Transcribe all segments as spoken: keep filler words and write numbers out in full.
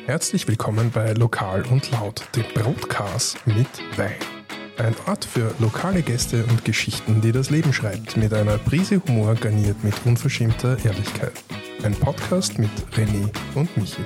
Herzlich willkommen bei Lokal und Laut, dem Broadcast mit Wein. Ein Ort für lokale Gäste und Geschichten, die das Leben schreibt, mit einer Prise Humor garniert mit unverschämter Ehrlichkeit. Ein Podcast mit René und Michi.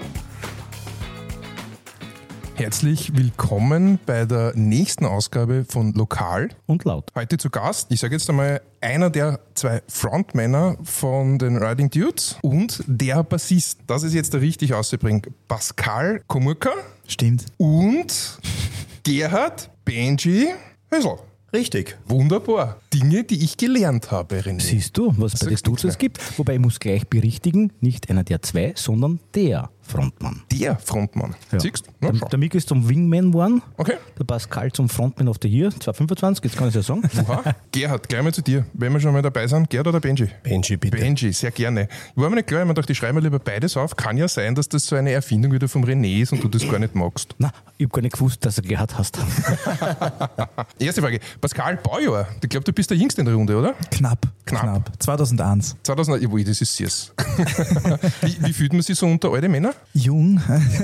Herzlich willkommen bei der nächsten Ausgabe von Lokal und Laut. Heute zu Gast, ich sage jetzt einmal, einer der zwei Frontmänner von den Riding Dudes und der Bassist. Das ist jetzt der richtig auszubringen. Pascal Komurka. Stimmt. Und Gerhard Benji Hösel. Richtig. Wunderbar. Dinge, die ich gelernt habe, René. Siehst du, was bei den Dudes es gibt. Wobei ich muss gleich berichtigen, nicht einer der zwei, sondern der Frontmann. Der Frontmann. Ja. Siehst du? Der, der Mick ist zum Wingman geworden, Okay. der Pascal zum Frontman of the Year, zweitausendfünfundzwanzig, jetzt kann ich es ja sagen. Oha. Gerhard, gleich mal zu dir. Wenn wir schon mal dabei sind, Gerhard oder Benji? Benji, bitte. Benji, sehr gerne. Ich war mir nicht klar, ich mir dachte, ich schreibe mir lieber beides auf. Kann ja sein, dass das so eine Erfindung wieder vom René ist und du das gar nicht magst. Na, ich habe gar nicht gewusst, dass er Gerhard hast. Erste Frage. Pascal, Baujahr. Ich glaube, du bist der Jüngste in der Runde, oder? Knapp. Knapp. zweitausendeins. zweitausend, jawohl, das ist süß. wie, wie fühlt man sich so unter alte Männer? Jung.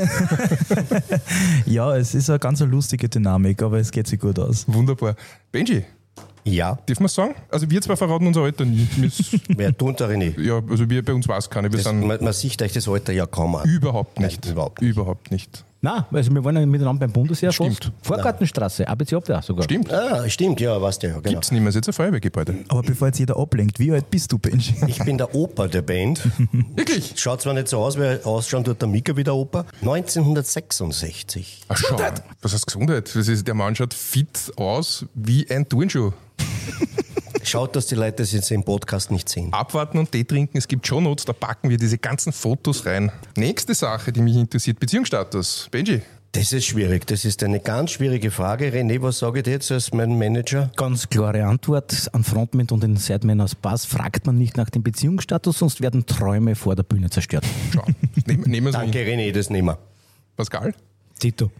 Ja, es ist eine ganz lustige Dynamik, aber es geht sich gut aus. Wunderbar. Benji, Ja, darf man sagen? Also wir zwei verraten unser Alter nie. Wir- wer tut der René? ja, also wir bei uns weiß keiner. Wir Das, sind man, man sieht euch das Alter ja kaum an. überhaupt nicht. Nein, überhaupt nicht. Überhaupt nicht. Nein, also wir waren ja miteinander beim Bundesheer Stimmt. fast. Vorgartenstraße, A B C Obdach sogar. Stimmt. Ah, stimmt, ja, weißt du ja, genau. Gibt's nicht mehr, ist jetzt ein Feuerwehrgebäude. Aber bevor jetzt jeder ablenkt, wie alt bist du, Benji? Ich bin der Opa der Band. Wirklich? Schaut zwar nicht so aus, wie ausschauen tut der Mika wie der Opa. neunzehnhundertsechsundsechzig. Ach, schau. Was heißt Gesundheit? Das ist, der Mann schaut fit aus wie ein Turnschuh. Schaut, dass die Leute das jetzt im Podcast nicht sehen. Abwarten und Tee trinken, es gibt schon Notes, da packen wir diese ganzen Fotos rein. Nächste Sache, die mich interessiert, Beziehungsstatus. Benji, Das ist schwierig, das ist eine ganz schwierige Frage. René, was sage ich dir jetzt als mein Manager? Ganz klare Antwort an Frontman und den Sideman aus Bass. Fragt man nicht nach dem Beziehungsstatus, sonst werden Träume vor der Bühne zerstört. schau. Nehmen, nehmen wir es Danke, René, das nehmen wir. Pascal? Tito.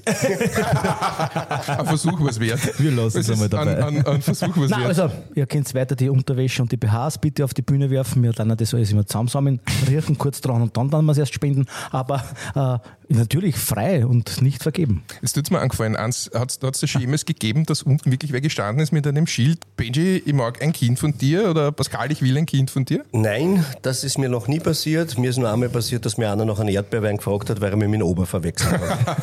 Ein Versuch was wert. Wir lassen es ist einmal dabei. Ein, ein, ein Versuch was Nein, wert. also, ihr könnt weiter die Unterwäsche und die B Hs bitte auf die Bühne werfen. Wir dann das alles immer zusammensammeln, riechen kurz dran und dann werden wir es erst spenden. Aber äh, natürlich frei und nicht vergeben. Jetzt tut es mir angefallen, hat es da schon jemals gegeben, dass unten wirklich wer gestanden ist mit einem Schild, Benji, ich mag ein Kind von dir oder Pascal, ich will ein Kind von dir? Nein, das ist mir noch nie passiert. Mir ist nur einmal passiert, dass mir einer nach einem Erdbeerwein gefragt hat, weil er mich mit dem Ober verwechselt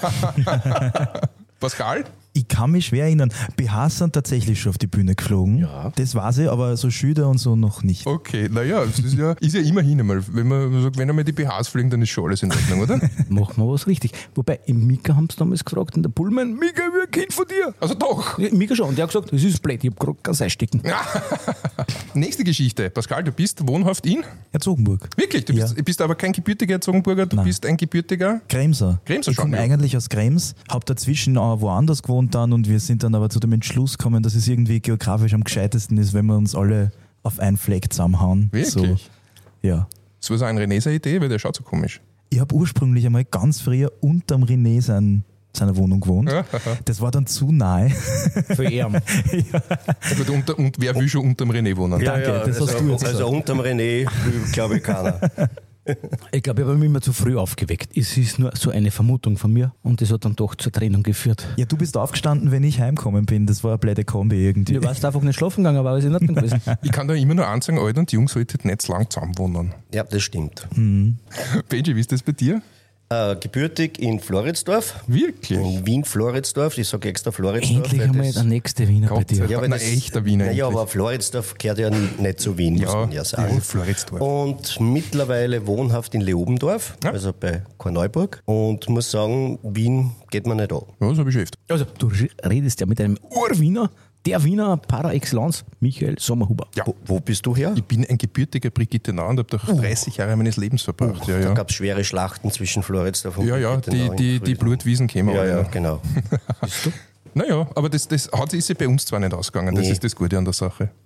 hat. Pascal? Ich kann mich schwer erinnern. B Hs sind tatsächlich schon auf die Bühne geflogen. Ja. Das weiß ich, aber so Schüler und so noch nicht. Okay, naja, das ist ja, ist ja immerhin einmal. Wenn man sagt, wenn einmal die B Hs fliegen, dann ist schon alles in Ordnung, oder? Machen wir was richtig. Wobei, im Mika haben sie damals gefragt, in der Pullman, Mika, ich will ein Kind von dir. Also doch. Ja, Mika schon. Und der hat gesagt, das ist blöd, ich hab gerade kein Einstecken. Nächste Geschichte. Pascal, du bist wohnhaft in? Herzogenburg. Wirklich? Du bist, Ja. bist aber kein gebürtiger Herzogenburger, du Nein. bist ein gebürtiger... Kremser. Kremser ich schon, komme ja. eigentlich aus Krems, habe dazwischen auch woanders gewohnt dann und wir sind dann aber zu dem Entschluss gekommen, dass es irgendwie geografisch am gescheitesten ist, wenn wir uns alle auf einen Fleck zusammenhauen. Wirklich? So, ja. Das war so eine René seine Idee, weil der schaut so komisch. Ich habe ursprünglich einmal ganz früher unterm René sein, seiner Wohnung gewohnt. Das war dann zu nahe. Für ihn. Ja, gut, und, und wer will schon unterm René wohnen? Danke, das hast also, du jetzt Also gesagt. unterm René, glaube ich, keiner. Ich glaube, ich habe mich immer zu früh aufgeweckt. Es ist nur so eine Vermutung von mir und das hat dann doch zur Trennung geführt. Ja, du bist aufgestanden, wenn ich heimgekommen bin. Das war eine blöde Kombi irgendwie. Du warst einfach nicht schlafen gegangen, aber alles in Ordnung gewesen. Ich kann da immer nur ansagen, alt und jung solltet nicht zu lang zusammen wohnen. Ja, das stimmt. Benji, wie ist das bei dir? Äh, gebürtig in Floridsdorf. Wirklich? In Wien-Floridsdorf. Ich sage extra Floridsdorf. Endlich weil einmal das- der nächste Wiener bei Gott sei dir. Dank. Ja, aber Na, das, echter Wiener Naja, endlich. aber Floridsdorf gehört ja nicht zu Wien, muss Ja, man ja sagen. ja, Floridsdorf. Und mittlerweile wohnhaft in Leobendorf, Ja. also bei Korneuburg. Und muss sagen, Wien geht mir nicht an. Ja, das habe ich schon öfter. Also, du redest ja mit einem Urwiener, der Wiener par excellence, Michael Sommerhuber. Ja. Wo, wo bist du her? Ich bin ein gebürtiger Brigittenau und habe doch dreißig Jahre meines Lebens verbracht. Ja, Da ja. gab es schwere Schlachten zwischen Floridsdorf und Ja, ja, die, Brigittenau in die, die Frieden. Blutwiesen kämen Ja, alle ja, noch. genau. Bist du? Naja, aber das, das hat, ist ja bei uns zwar nicht ausgegangen, das Nee. ist das Gute an der Sache.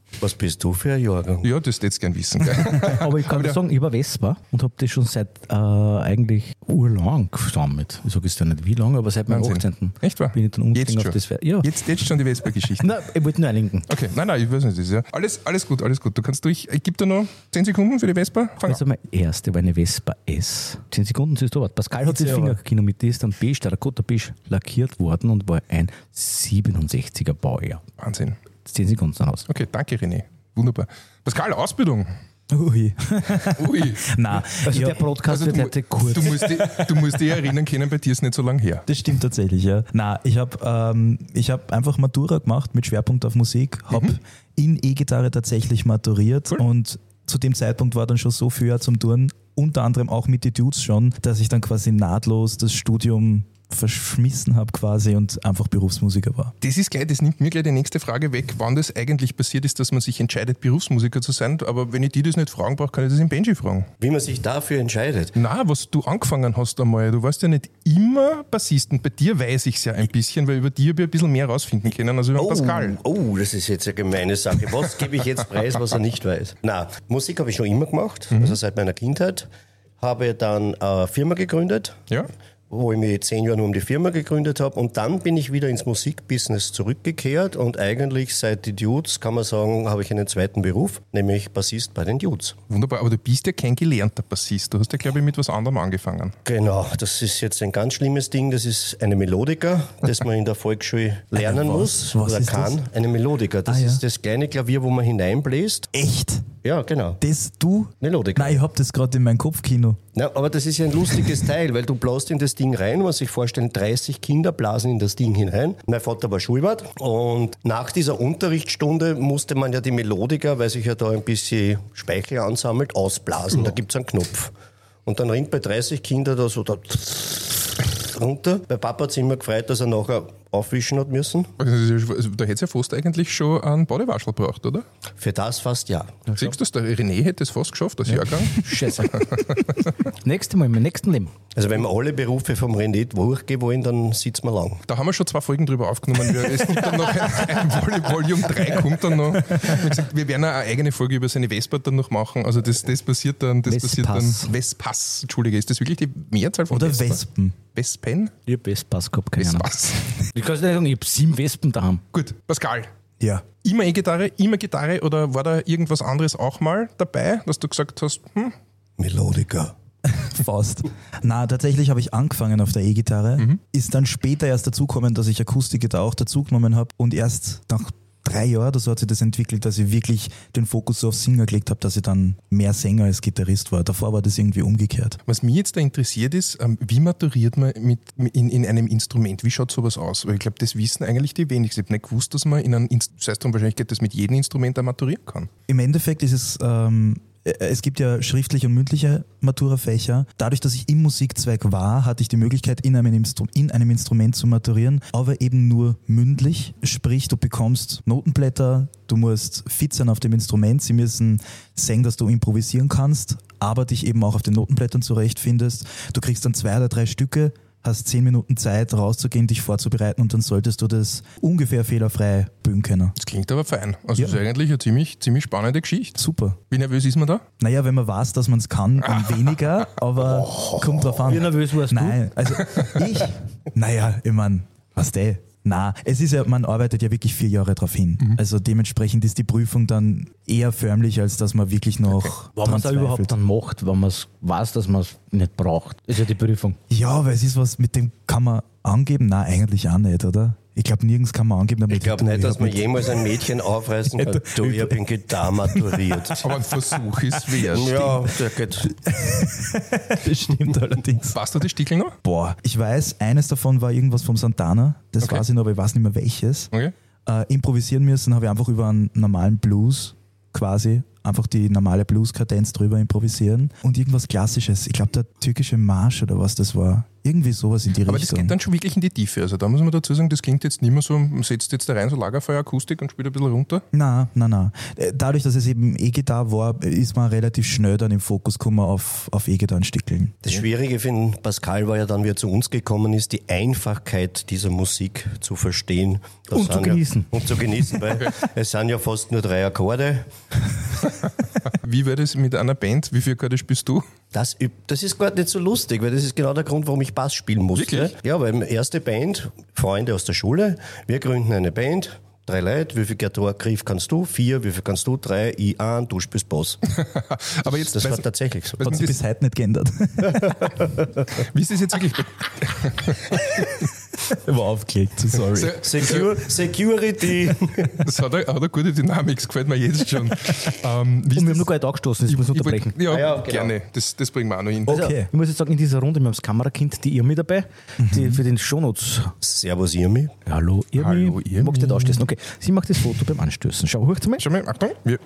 Was bist du für ein Jahrgang? Ja, das hättest du gern wissen. Gell? Aber ich kann Aber dir sagen, ich war Vespa und habe das schon seit äh, eigentlich urlang gesammelt. Ich sage jetzt ja nicht wie lange, aber seit meinem Wahnsinn. achtzehnten Echt wahr? bin ich dann umgestiegen Jetzt auf schon. das. Ver- Ja. Jetzt, jetzt schon die Vespa-Geschichte. Nein, ich wollte nur einlenken. Okay, nein, nein, ich weiß nicht. Das ist ja alles, alles gut, alles gut. Du kannst durch. Ich gebe dir noch zehn Sekunden für die Vespa. Fang Also meine erste war eine Vespa S. zehn Sekunden siehst du was. Pascal hat den Ja, Finger aber- genommen mit, die ist dann beige, Terracotta beige lackiert worden und war ein siebenundsechziger Baujahr. an. Wahnsinn. zehn Sekunden sind aus. Okay, danke René. Wunderbar. Pascal, Ausbildung. Ui. Ui. Nein, Also ja, der Podcast Also wird du, heute kurz. du, musst dich, du musst dich erinnern können, bei dir ist nicht so lange her. das stimmt tatsächlich, ja. Nein, ich habe ähm, ich hab einfach Matura gemacht mit Schwerpunkt auf Musik, habe Mhm. in E-Gitarre tatsächlich maturiert Cool. und zu dem Zeitpunkt war dann schon so viel zum Touren, unter anderem auch mit die Dudes schon, dass ich dann quasi nahtlos das Studium verschmissen habe quasi und einfach Berufsmusiker war. Das ist gleich, das nimmt mir gleich die nächste Frage weg, wann das eigentlich passiert ist, dass man sich entscheidet, Berufsmusiker zu sein. Aber wenn ich die das nicht fragen brauche, kann ich das im Benji fragen. Wie man sich dafür entscheidet. Na, was du angefangen hast einmal, du warst ja nicht immer Bassist und bei dir weiß ich es ja ein bisschen, weil über die habe ich ein bisschen mehr rausfinden können als über den Pascal. oh, das ist jetzt eine gemeine Sache. Was gebe ich jetzt preis, was er nicht weiß? Na, Musik habe ich schon immer gemacht, also seit meiner Kindheit. Habe dann eine Firma gegründet. Ja? Wo ich mich zehn Jahre nur um die Firma gegründet habe. Und dann bin ich wieder ins Musikbusiness zurückgekehrt. Und eigentlich seit die Dudes, kann man sagen, habe ich einen zweiten Beruf, nämlich Bassist bei den Dudes. Wunderbar, aber du bist ja kein gelernter Bassist. Du hast ja, glaube ich, mit was anderem angefangen. Genau, das ist jetzt ein ganz schlimmes Ding. Das ist eine Melodika, das man in der Volksschule lernen was? muss Was oder ist kann. das? Eine Melodika, das Ah, ja. ist das kleine Klavier, wo man hineinbläst. Echt? Ja, genau. Das du? Melodika. Nein, ich hab das gerade in meinem Kopfkino. Ja, aber das ist ja ein lustiges Teil, weil du bläst in das Ding rein, man muss sich vorstellen, dreißig Kinder blasen in das Ding hinein. Mein Vater war Schulwart und nach dieser Unterrichtsstunde musste man ja die Melodika, weil sich ja da ein bisschen Speichel ansammelt, ausblasen. Da gibt's einen Knopf. Und dann rinnt bei dreißig Kindern da so da runter. Bei Papa hat es immer gefreut, dass er nachher aufwischen hat müssen. Also, da hätte es ja fast eigentlich schon einen Badewaschel gebraucht, oder? Für das fast ja. Siehst du das? Der René hätte es fast geschafft, das Jahrgang. Scheiße. Nächstes Mal, in meinem nächsten Leben. Also wenn wir alle Berufe vom René durchgehen wollen, dann sitzen wir lang. Da haben wir schon zwei Folgen drüber aufgenommen. Wir- Es gibt dann noch ein, ein Vol- Volume drei kommt dann noch. Wie gesagt, wir werden eine eigene Folge über seine Vespa dann noch machen. Also das, das passiert dann, das passiert Vespas. dann. Vespas, Entschuldige, ist das wirklich die Mehrzahl von Oder Vespa? Wespen. Vespen? Ich habe Vespas gehabt, keine Ahnung. Vespas. Ich kann es nicht sagen, ich habe sieben Wespen daheim. Gut, Pascal. Ja. Immer E-Gitarre, immer Gitarre oder war da irgendwas anderes auch mal dabei, dass du gesagt hast, hm, Melodika. Faust. Na, tatsächlich habe ich angefangen auf der E-Gitarre, Mhm. ist dann später erst dazugekommen, dass ich Akustikgitarre auch dazugenommen habe und erst nach drei Jahren oder so hat sich das entwickelt, dass ich wirklich den Fokus so auf Singer gelegt habe, dass ich dann mehr Sänger als Gitarrist war. Davor war das irgendwie umgekehrt. was mich jetzt da interessiert ist, ähm, wie maturiert man mit, in, in einem Instrument? Wie schaut sowas aus? Weil ich glaube, das wissen eigentlich die wenigsten. Ich habe nicht gewusst, dass man in einem, Inst- das heißt dann wahrscheinlich geht das mit jedem Instrument auch maturieren kann. Im Endeffekt ist es, ähm, es gibt ja schriftliche und mündliche Maturafächer. Dadurch, dass ich im Musikzweig war, hatte ich die Möglichkeit, in einem, Instru- in einem Instrument zu maturieren, aber eben nur mündlich. Sprich, du bekommst Notenblätter, du musst fit sein auf dem Instrument, sie müssen sehen, dass du improvisieren kannst, aber dich eben auch auf den Notenblättern zurechtfindest. Du kriegst dann zwei oder drei Stücke, hast zehn Minuten Zeit rauszugehen, dich vorzubereiten und dann solltest du das ungefähr fehlerfrei bügen können. Das klingt aber fein. Also Ja. das ist eigentlich eine ziemlich, ziemlich spannende Geschichte. Super. Wie nervös ist man da? Naja, wenn man weiß, dass man es kann, dann weniger, aber kommt drauf an. Wie nervös warst du? Nein, also ich, naja, ich meine, was der? Na, es ist ja, man arbeitet ja wirklich vier Jahre drauf hin. Also dementsprechend ist die Prüfung dann eher förmlich, als dass man wirklich noch Wenn man es dran überhaupt zweifelt. dann macht, wenn man es weiß, dass man es nicht braucht. Ist ja die Prüfung. Ja, weil es ist was, mit dem kann man angeben? Nein, eigentlich auch nicht, oder? Ich glaube, nirgends kann man angeben, damit Ich glaube du, nicht, dass hab man mit- jemals ein Mädchen aufreißen kann. Du, ich habe in Gitarre maturiert. Aber ein Versuch ist wert. Ja, der geht. Das stimmt allerdings. Warst du die Stickel noch? Boah, ich weiß, eines davon war irgendwas vom Santana, das Okay. weiß ich noch, aber ich weiß nicht mehr welches. Okay. Äh, improvisieren müssen habe ich einfach über einen normalen Blues quasi, einfach die normale Blues-Kadenz drüber improvisieren und irgendwas Klassisches. Ich glaube, der türkische Marsch oder was das war. Irgendwie sowas in die Aber Richtung. das geht dann schon wirklich in die Tiefe. Also da muss man dazu sagen, das klingt jetzt nicht mehr so, man setzt jetzt da rein so Lagerfeuerakustik und spielt ein bisschen runter. Na, na, na. Dadurch, dass es eben E-Gitarre war, ist man relativ schnell dann im Fokus gekommen auf, auf E-Gitarren-Stickeln. Das Schwierige für den Pascal war ja dann, wie er zu uns gekommen ist, die Einfachkeit dieser Musik zu verstehen. Das Und zu sind genießen. Ja, und zu genießen, weil es sind ja fast nur drei Akkorde. Wie wäre das mit einer Band? Wie viele Akkorde spielst du? Das, üb- das ist gar nicht so lustig, weil das ist genau der Grund, warum ich Bass spielen musste. Wirklich? Ja, weil erste Band, Freunde aus der Schule, wir gründen eine Band, drei Leute, wie viel Gitarre-Griff kannst du? Vier, wie viel kannst du? Drei, ich ein, du spielst Bass. Aber jetzt, Das war weiß- tatsächlich so. weiß Hat nicht, sich bis heute nicht geändert. wie ist das jetzt wirklich? War aufgelegt, sorry. Secure, Security. Das hat eine, hat eine gute Dynamik, das gefällt mir jetzt schon. Ähm, wie ist Und wir haben das- noch gar nicht angestoßen, das muss ich Ich unterbrechen. wollt- Ja, Ah ja, genau. gerne. Das, das bringen wir auch noch hin. Also, Okay. ich muss jetzt sagen, in dieser Runde, wir haben das Kamerakind, die Irmi dabei, die für den Shownotes. Servus, Irmi. Hallo Irmi. Hallo, Irmi. Magst du nicht anstößen? Okay, sie macht das Foto beim Anstößen. Schau, hört mal. Schau mal, Achtung. Wir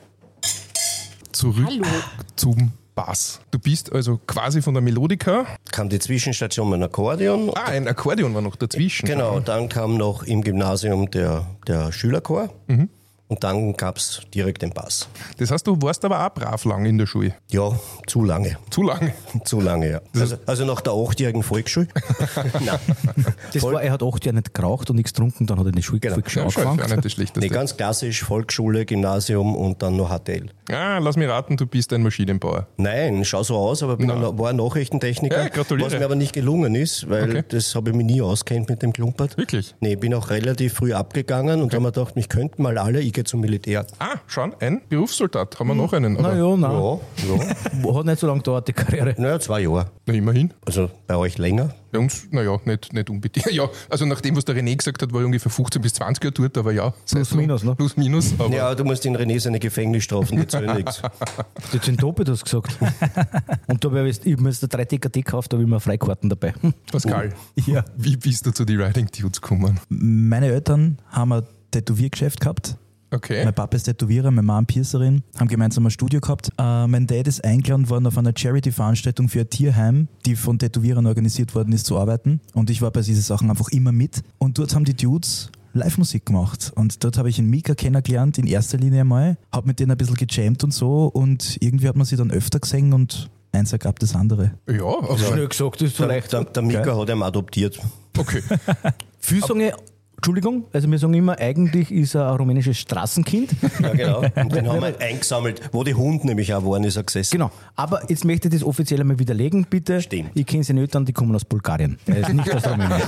zurück zum Bass. Du bist also quasi von der Melodika. Kam die Zwischenstation mit einem Akkordeon. Ah, ein Akkordeon war noch dazwischen. Genau, dann kam noch im Gymnasium der, der Schülerchor. Und dann gab es direkt den Bass. Das heißt, du warst aber auch brav lang in der Schule. Ja, zu lange. Zu lange. Zu lange, ja. Also, also nach der achtjährigen Volksschule. Nein. Das war, er hat acht Jahre nicht geraucht und nichts getrunken, dann hat er in die Schule Genau. schon Ja, schon, angefangen. das wäre nicht das Schlechteste. Nee, ganz klassisch, Volksschule, Gymnasium und dann noch H T L. Ah, lass mich raten, du bist ein Maschinenbauer. Nein, schau so aus, aber bin Na. ein, war ein Nachrichtentechniker, Ja, gratuliere. was mir aber nicht gelungen ist, weil Okay. das habe ich mich nie auskennt mit dem Klumpert. Wirklich? Nee, bin auch relativ früh abgegangen und habe mir gedacht, mich könnten mal alle, ich gehe zum Militär. Ah, schon, ein Berufssoldat. Haben wir noch einen? Oder? Na ja, nein. Ja, ja. Hat nicht so lange gedauert, die Karriere. Naja, zwei Jahre. Na, immerhin. Also bei euch länger. Bei uns, naja, nicht, nicht unbedingt. Ja, also nach dem, was der René gesagt hat, war er ungefähr fünfzehn bis zwanzig Jahre dort, aber ja. Plus, seit- minus, ne? Plus, minus. Aber Ja, du musst den René seine Gefängnisstrafen, die zählen nichts. Die sind Tope, du hast gesagt. Und da habe ich, ich hab mir jetzt eine drei D K D gekauft, da habe ich mir Freikarten dabei. Hm. Pascal, Ja. wie bist du zu den Riding Dudes gekommen? Meine Eltern haben ein Tätowiergeschäft gehabt. Okay. Mein Papa ist Tätowierer, meine Mom Piercerin, haben gemeinsam ein Studio gehabt. Äh, mein Dad ist eingeladen worden auf einer Charity-Veranstaltung für ein Tierheim, die von Tätowierern organisiert worden ist, zu arbeiten. Und ich war bei diesen Sachen einfach immer mit. Und dort haben die Dudes Live-Musik gemacht. Und dort habe ich einen Mika kennengelernt, in erster Linie einmal. Habe mit denen ein bisschen gejammt und so. Und irgendwie hat man sie dann öfter gesehen und eins ergab das andere. Ja, also, Schnell gesagt, das ist so Der, leicht. der, der Mika hat ihn adoptiert. okay. Viele sagen, Entschuldigung, also wir sagen immer, eigentlich ist er ein rumänisches Straßenkind. Ja, genau. Und den haben wir eingesammelt. Wo die Hunde nämlich auch waren, ist er gesessen. Genau. Aber jetzt möchte ich das offiziell einmal widerlegen, bitte. Stimmt. Ich kenne seine Eltern, die kommen aus Bulgarien. Er ist nicht aus Rumänien.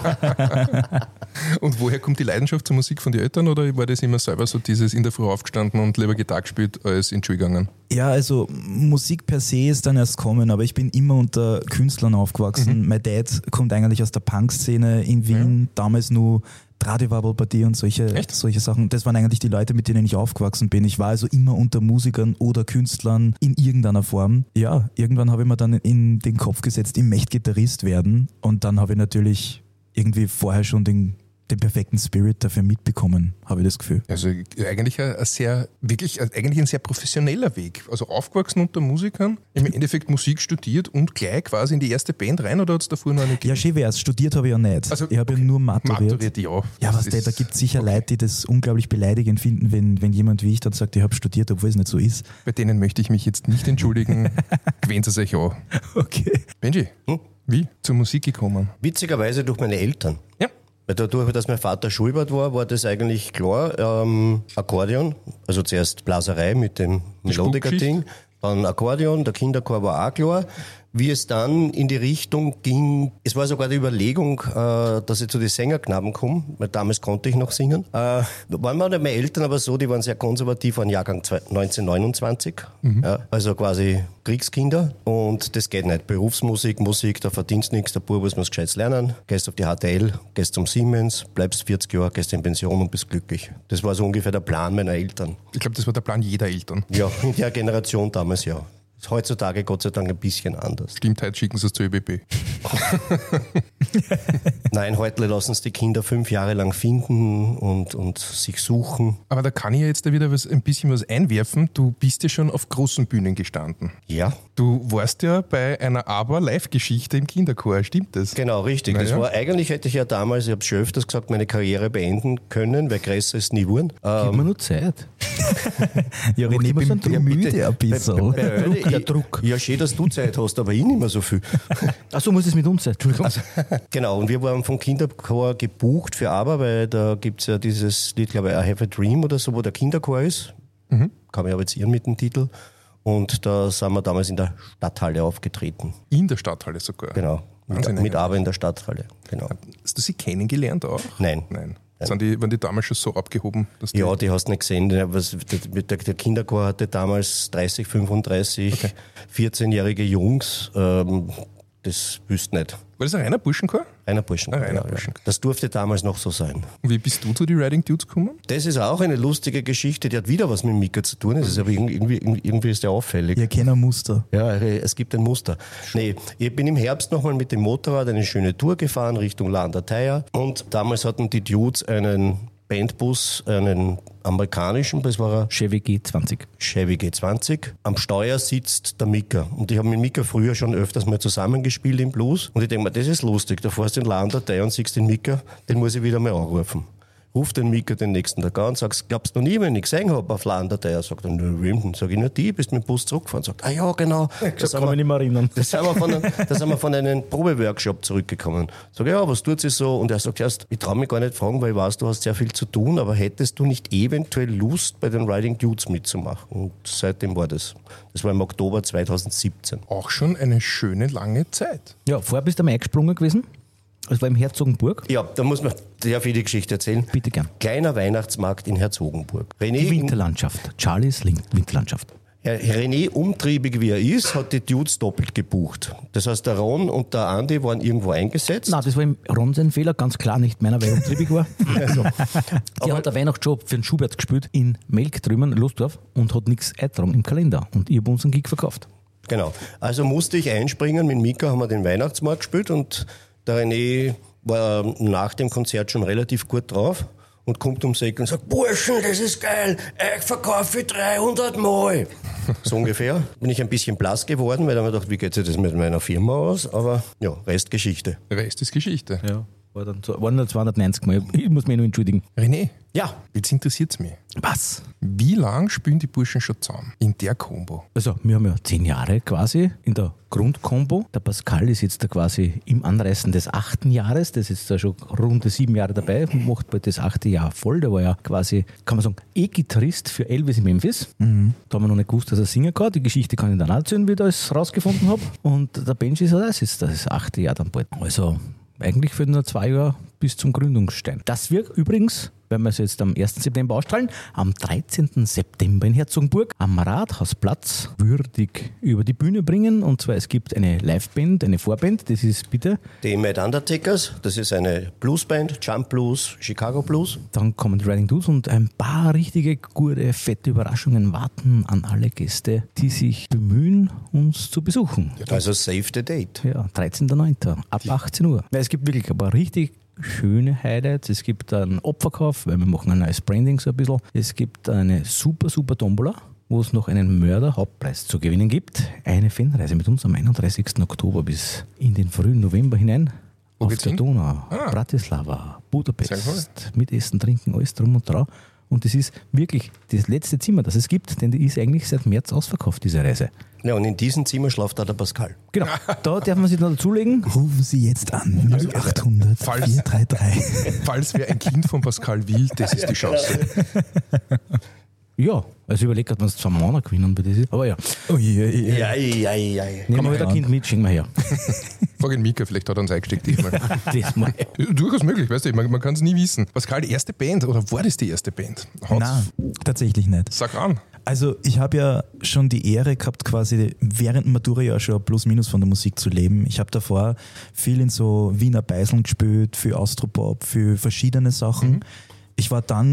Und woher kommt die Leidenschaft zur Musik von den Eltern oder war das immer selber so dieses in der Früh aufgestanden und lieber Gitarre gespielt als in die Schule gegangen? Ja, also Musik per se ist dann erst kommen, aber ich bin immer unter Künstlern aufgewachsen. Mhm. Mein Dad kommt eigentlich aus der Punk-Szene in Wien, damals nur Radiowabbelpartie und solche, Echt? solche Sachen. Das waren eigentlich die Leute, mit denen ich aufgewachsen bin. Ich war also immer unter Musikern oder Künstlern in irgendeiner Form. Ja, irgendwann habe ich mir dann in den Kopf gesetzt, ich möchte Gitarrist werden und dann habe ich natürlich irgendwie vorher schon den den perfekten Spirit dafür mitbekommen, habe ich das Gefühl. Also eigentlich ein, ein sehr, wirklich ein- eigentlich ein sehr professioneller Weg. Also aufgewachsen unter Musikern, im Endeffekt Musik studiert und gleich quasi in die erste Band rein oder hat es davor noch eine Ja, schön wär's. Studiert habe ich ja nicht. Also, ich habe ja nur maturiert. maturiert? Ja, Ja, das was der, ist- da gibt es sicher Leute, die das unglaublich beleidigend finden, wenn, wenn jemand wie ich dann sagt, ich habe studiert, obwohl es nicht so ist. Bei denen möchte ich mich jetzt nicht entschuldigen. Gewöhnt es euch an. Okay. Benji, Hm? wie zur Musik gekommen? Witzigerweise durch meine Eltern. Ja. Weil dadurch, dass mein Vater Schulbart war, war das eigentlich klar. Ähm, Akkordeon, also zuerst Blaserei mit dem Melodiker-Ding, dann Akkordeon, der Kinderchor war auch klar. Wie es dann in die Richtung ging, es war sogar die Überlegung, äh, dass ich zu den Sängerknaben komme, weil damals konnte ich noch singen. Äh, waren meine Eltern aber so, die waren sehr konservativ, waren Jahrgang neunzehnhundertneunundzwanzig, ja, also quasi Kriegskinder. Und das geht nicht. Berufsmusik, Musik, da verdienst du nichts, der Bub muss gescheit lernen, gehst auf die H T L, gehst zum Siemens, bleibst vierzig Jahre, gehst in Pension und bist glücklich. Das war so ungefähr der Plan meiner Eltern. Ich glaube, das war der Plan jeder Eltern. Ja, in der Generation damals ja. Ist heutzutage Gott sei Dank ein bisschen anders. Stimmt, heute schicken sie es zur ÖBB. Nein, heute lassen es die Kinder fünf Jahre lang finden und, und sich suchen. Aber da kann ich ja jetzt da wieder was, ein bisschen was einwerfen. Du bist ja schon auf großen Bühnen gestanden. Ja. Du warst ja bei einer Aber-Live-Geschichte im Kinderchor, stimmt das? Genau, richtig. Naja. Das war, eigentlich hätte ich ja damals, ich habe es schon öfters gesagt, meine Karriere beenden können, weil größer ist nie geworden. Gib mir Ähm, nur Zeit. Ja, Macht René, immer so einen bin Druck, müde ein bisschen. bei Der Druck, Öde, der ich- Druck. Ja, schön, dass du Zeit hast, aber ich nicht mehr so viel. Achso, muss es mit uns sein. Entschuldigung. Genau, und wir waren vom Kinderchor gebucht für Aber, weil da gibt es ja dieses Lied, glaube ich, I Have a Dream oder so, wo der Kinderchor ist. Mhm. Kann mich aber jetzt irren mit dem Titel. Und da sind wir damals in der Stadthalle aufgetreten. In der Stadthalle sogar. Genau. Mit, Wahnsinn, mit eigentlich. Aber in der Stadthalle. Genau. Hast du sie kennengelernt auch? Nein. Nein. Sind die, waren die damals schon so abgehoben? Dass die Ja, die hast du nicht gesehen. Der, was, der, der Kinderchor hatte damals dreißig, fünfunddreißig, Okay. vierzehnjährige Jungs. Ähm, das wüsste nicht. War das ein reiner Burschenchor? Einer Burschen. Ein reiner genau, Burschen. ja. Das durfte damals noch so sein. Und wie bist du zu den Riding Dudes gekommen? Das ist auch eine lustige Geschichte, die hat wieder was mit Mika zu tun. Das ist aber irgendwie, irgendwie, irgendwie ist der auffällig. Ich erkenne ein Muster. Ja, es gibt ein Muster. Nee, ich bin im Herbst nochmal mit dem Motorrad eine schöne Tour gefahren Richtung Landerteier und damals hatten die Dudes einen Bandbus, einen amerikanischen, das war ein Chevy G zwanzig. Chevy G zwanzig. Am Steuer sitzt der Mika. Und ich habe mit Mika früher schon öfters mal zusammengespielt im Blues. Und ich denke mir, das ist lustig. Da fährst du in Landerteier und siehst den Mika, den muss ich wieder mal anrufen. Ruf den Mika den nächsten Tag an und sagst, glaubst du noch nie, wenn ich gesehen habe auf Landerteier? Sagt er, nö, wem? Sag ich, nur die, bist mit dem Bus zurückgefahren. Sagt, ah ja, genau. Das kann mich nicht mehr erinnern. Da sind wir von, einem- da sind wir von einem Probeworkshop zurückgekommen. Sag ich, ja, was tut sie so? Und er sagt erst, ich traue mich gar nicht fragen, weil ich weiß, du hast sehr viel zu tun, aber hättest du nicht eventuell Lust, bei den Riding Dudes mitzumachen? Und seitdem war das. Das war im Oktober zweitausendsiebzehn. Auch schon eine schöne lange Zeit. Ja, vorher bist du mal eingesprungen gewesen. Das war im Herzogenburg. Ja, da muss man sehr viel Geschichte erzählen. Bitte gern. Kleiner Weihnachtsmarkt in Herzogenburg. Die René, Winterlandschaft. Charlies Lin- Winterlandschaft. Herr René, umtriebig wie er ist, hat die Dudes doppelt gebucht. Das heißt, der Ron und der Andi waren irgendwo eingesetzt. Nein, das war im Ron sein Fehler, ganz klar nicht meiner, weil er umtriebig war. Also, Der hat einen Weihnachtsjob für den Schubert gespielt in Melk drüben, Lustdorf, und hat nichts eingetragen im Kalender. Und ich habe unseren Gig verkauft. Genau. Also musste ich einspringen. Mit Mika haben wir den Weihnachtsmarkt gespielt und der René war nach dem Konzert schon relativ gut drauf und kommt ums Eck und sagt, Burschen, das ist geil, ich verkaufe dreihundert Mal. So ungefähr. Bin ich ein bisschen blass geworden, weil ich mir gedacht, wie geht sich das mit meiner Firma aus? Aber ja, Restgeschichte. Rest ist Geschichte. Ja. War dann so, waren nur zweihundertneunzig Mal. Ich muss mich nur entschuldigen. René, Ja. jetzt interessiert es mich. Was? Wie lang spielen die Burschen schon zusammen in der Kombo? Also, wir haben ja zehn Jahre quasi in der Grundkombo. Der Pascal ist jetzt da quasi im Anreißen des achten Jahres. Das ist da schon runde sieben Jahre dabei. Macht bald das achte Jahr voll. Der war ja quasi, kann man sagen, E-Gitarrist für Elvis in Memphis. Mhm. Da haben wir noch nicht gewusst, dass er singen kann. Die Geschichte kann ich dann auch erzählen, wie ich das rausgefunden habe. Und der Benji ist auch das ist das achte Jahr dann bald. Also, eigentlich fehlen nur zwei Jahre bis zum Gründungsstein. Das wird übrigens, wenn wir es jetzt am ersten September ausstrahlen, am dreizehnten September in Herzogenburg am Rathausplatz würdig über die Bühne bringen. Und zwar, es gibt eine Liveband, eine Vorband, das ist bitte, Die Mad Undertakers, das ist eine Bluesband, Jump Blues, Chicago Blues. dann kommen die Riding Dudes und ein paar richtige, gute, fette Überraschungen warten an alle Gäste, die sich bemühen, uns zu besuchen. Also Save the Date. Ja, dreizehnten neunten ab achtzehn Uhr. Weil es gibt wirklich ein paar richtig schöne Highlights. Es gibt einen Opferkauf, weil wir machen ein neues Branding so ein bisschen. Es gibt eine super, super Tombola, wo es noch einen Mörder-Hauptpreis zu gewinnen gibt. Eine Fanreise mit uns am einunddreißigsten Oktober bis in den frühen November hinein. Wo Auf geht's der hin? Donau, Ah. Bratislava, Sehr Budapest, mit Essen, Trinken, alles drum und dran. Und das ist wirklich das letzte Zimmer, das es gibt, denn die ist eigentlich seit März ausverkauft, diese Reise. Ja, und in diesem Zimmer schlaft auch der Pascal. Genau, da darf man sich noch dazulegen. Rufen Sie jetzt an. null achthundert Falls- vier drei drei. Falls wer ein Kind von Pascal will, das ist die Chance. Ja, also überlegt hat man es zwei Monate gewinnen bei diesem. Aber ja, Oh je, je. Ja, ja, ja. nehmen wir halt ein ran. Kind mit, schicken wir her. Frag ihn Mika, vielleicht hat er uns eingesteckt diesmal. Das mal. Durchaus möglich, weißt du, man, man kann es nie wissen. Pascal, die erste Band, oder war das die erste Band? Haut's- Nein, tatsächlich nicht. Sag an. Also ich habe ja schon die Ehre gehabt, quasi während dem Matura-Jahr schon plus minus von der Musik zu leben. Ich habe davor viel in so Wiener Beiseln gespielt, für Austropop, für verschiedene Sachen. Ich war dann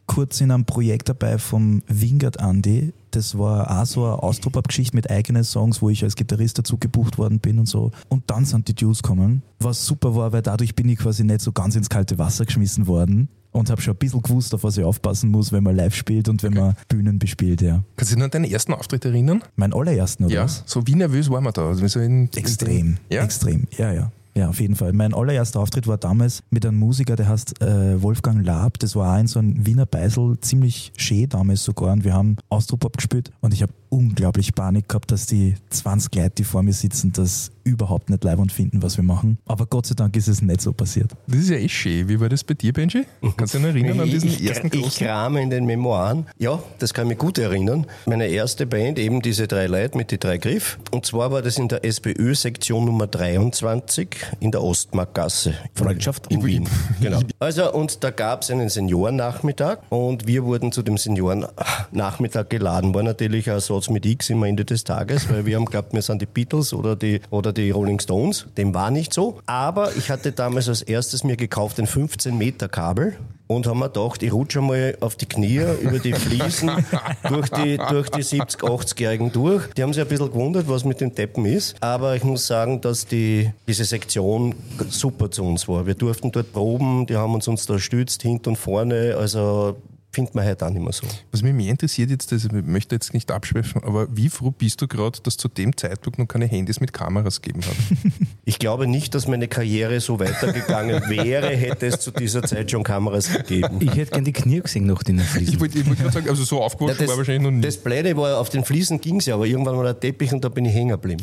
kurz in einem Projekt dabei vom Wingard Andi. Das war auch so eine Austropop-Geschichte mit eigenen Songs, wo ich als Gitarrist dazu gebucht worden bin und so. Und dann sind die Dudes gekommen, was super war, weil dadurch bin ich quasi nicht so ganz ins kalte Wasser geschmissen worden und habe schon ein bisschen gewusst, auf was ich aufpassen muss, wenn man live spielt und wenn Okay. man Bühnen bespielt, ja. Kannst du dich noch an deinen ersten Auftritt erinnern? Mein allerersten, oder Ja. was? So wie nervös waren wir da? Also so in, Extrem, in, ja? extrem, ja, ja. Ja, auf jeden Fall. Mein allererster Auftritt war damals mit einem Musiker, der heißt äh, Wolfgang Laab. Das war auch in so einem Wiener Beisel, ziemlich schön damals sogar. Und wir haben Austropop gespielt und ich habe unglaublich Panik gehabt, dass die zwanzig Leute, die vor mir sitzen, das überhaupt nicht leibend finden, was wir machen. Aber Gott sei Dank ist es nicht so passiert. Das ist ja eh schön. Wie war das bei dir, Benji? Kannst du dich noch erinnern an diesen ich, ersten ich großen? krame in den Memoiren. Ja, das kann ich mich gut erinnern. Meine erste Band, eben diese drei Leute mit die drei Griff. Und zwar war das in der SPÖ-Sektion Nummer dreiundzwanzig in der Ostmarkgasse. Freundschaft in Wien. Genau. Also, und da gab es einen Seniorennachmittag und wir wurden zu dem Seniorennachmittag geladen. War natürlich ein Satz mit X am Ende des Tages, weil wir haben geglaubt, wir sind die Beatles oder die, oder die Rolling Stones. Dem war nicht so. Aber ich hatte damals als erstes mir gekauft ein fünfzehn Meter Kabel. Und haben mir gedacht, ich rutsche mal auf die Knie über die Fliesen durch die, durch die siebzig-, achtzigjährigen durch. Die haben sich ein bisschen gewundert, was mit den Deppen ist. Aber ich muss sagen, dass die, diese Sektion super zu uns war. Wir durften dort proben, die haben uns, uns da stützt, hinten und vorne. Also findet man heute auch nicht mehr so. Was mich mehr interessiert jetzt, also ich möchte jetzt nicht abschweifen, aber wie froh bist du gerade, dass zu dem Zeitpunkt noch keine Handys mit Kameras gegeben hat? Ich glaube nicht, dass meine Karriere so weitergegangen wäre, hätte es zu dieser Zeit schon Kameras gegeben. Ich hätte gerne die Knie gesehen nach den Fliesen. Ich wollte ich wollte gerade sagen, also so aufgewaschen Ja, war wahrscheinlich noch nie. das Blöde war, auf den Fliesen ging es ja, aber irgendwann war der Teppich und da bin ich hängen geblieben.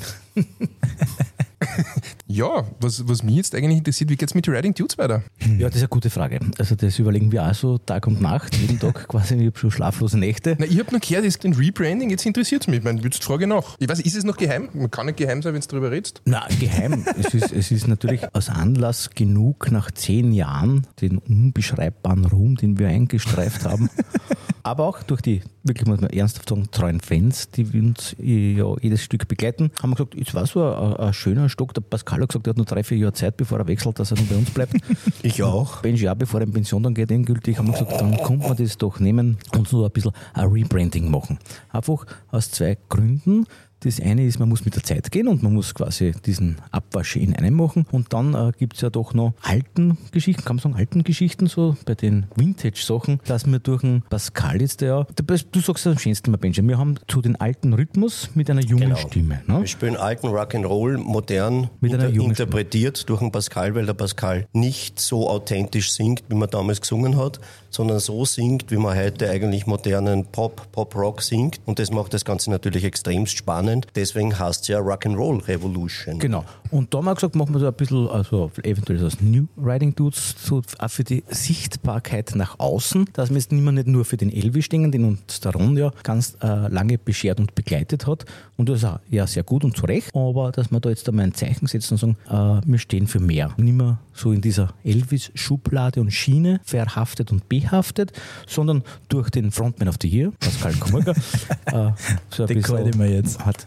Ja, was, was mich jetzt eigentlich interessiert, wie geht es mit Riding Dudes weiter? Ja, das ist eine gute Frage. Also das überlegen wir auch so Tag und Nacht, jeden Tag quasi. Ich habe schon schlaflose Nächte. Na, ich habe noch gehört, ist ein Rebranding, jetzt interessiert es mich. Ich meine, jetzt frage ich nach. Ich weiß, ist es noch geheim? Man kann nicht geheim sein, wenn du darüber redest. Na, geheim. es, ist, es ist natürlich aus Anlass genug, nach zehn Jahren den unbeschreibbaren Ruhm, den wir eingestreift haben, aber auch durch die, wirklich muss man ernsthaft sagen, treuen Fans, die uns ja jedes Stück begleiten, haben wir gesagt, es war so ein, ein schöner Stock. Der Pascal hat gesagt, er hat noch drei, vier Jahre Zeit, bevor er wechselt, dass er noch bei uns bleibt. Ich auch. Benji auch, bevor er in Pension dann geht, endgültig, haben wir gesagt, dann kommt man das doch nehmen und so ein bisschen ein Rebranding machen. Einfach aus zwei Gründen. Das eine ist, man muss mit der Zeit gehen und man muss quasi diesen Abwasch in einem machen. Und dann äh, gibt es ja doch noch alten Geschichten, kann man sagen, alten Geschichten, so bei den Vintage-Sachen, dass wir durch den Pascal jetzt, der, du sagst das am schönsten mal, Benjamin, wir haben zu den alten Rhythmus mit einer jungen Genau. Stimme. Ne? Wir spielen alten Rock'n'Roll modern Mit einer inter jungen interpretiert durch den Pascal, weil der Pascal nicht so authentisch singt, wie man damals gesungen hat, sondern so singt, wie man heute eigentlich modernen Pop, Pop-Rock singt. Und das macht das Ganze natürlich extremst spannend. Deswegen heißt es ja Rock'n'Roll Revolution. Genau. Und da haben wir gesagt, machen wir so ein bisschen, also eventuell so als New Riding Dudes, so auch für die Sichtbarkeit nach außen, dass wir jetzt nicht mehr nicht nur für den Elvis stehen, den uns der Ron ja ganz äh, lange beschert und begleitet hat. Und das ist auch ja sehr gut und zu Recht. Aber dass wir da jetzt einmal ein Zeichen setzen und sagen, äh, wir stehen für mehr. Nicht mehr so in dieser Elvis-Schublade und Schiene verhaftet und behaftet, sondern durch den Frontman of the Year, Pascal Komolka, äh, so ein Den bisschen gefällt mir jetzt. hat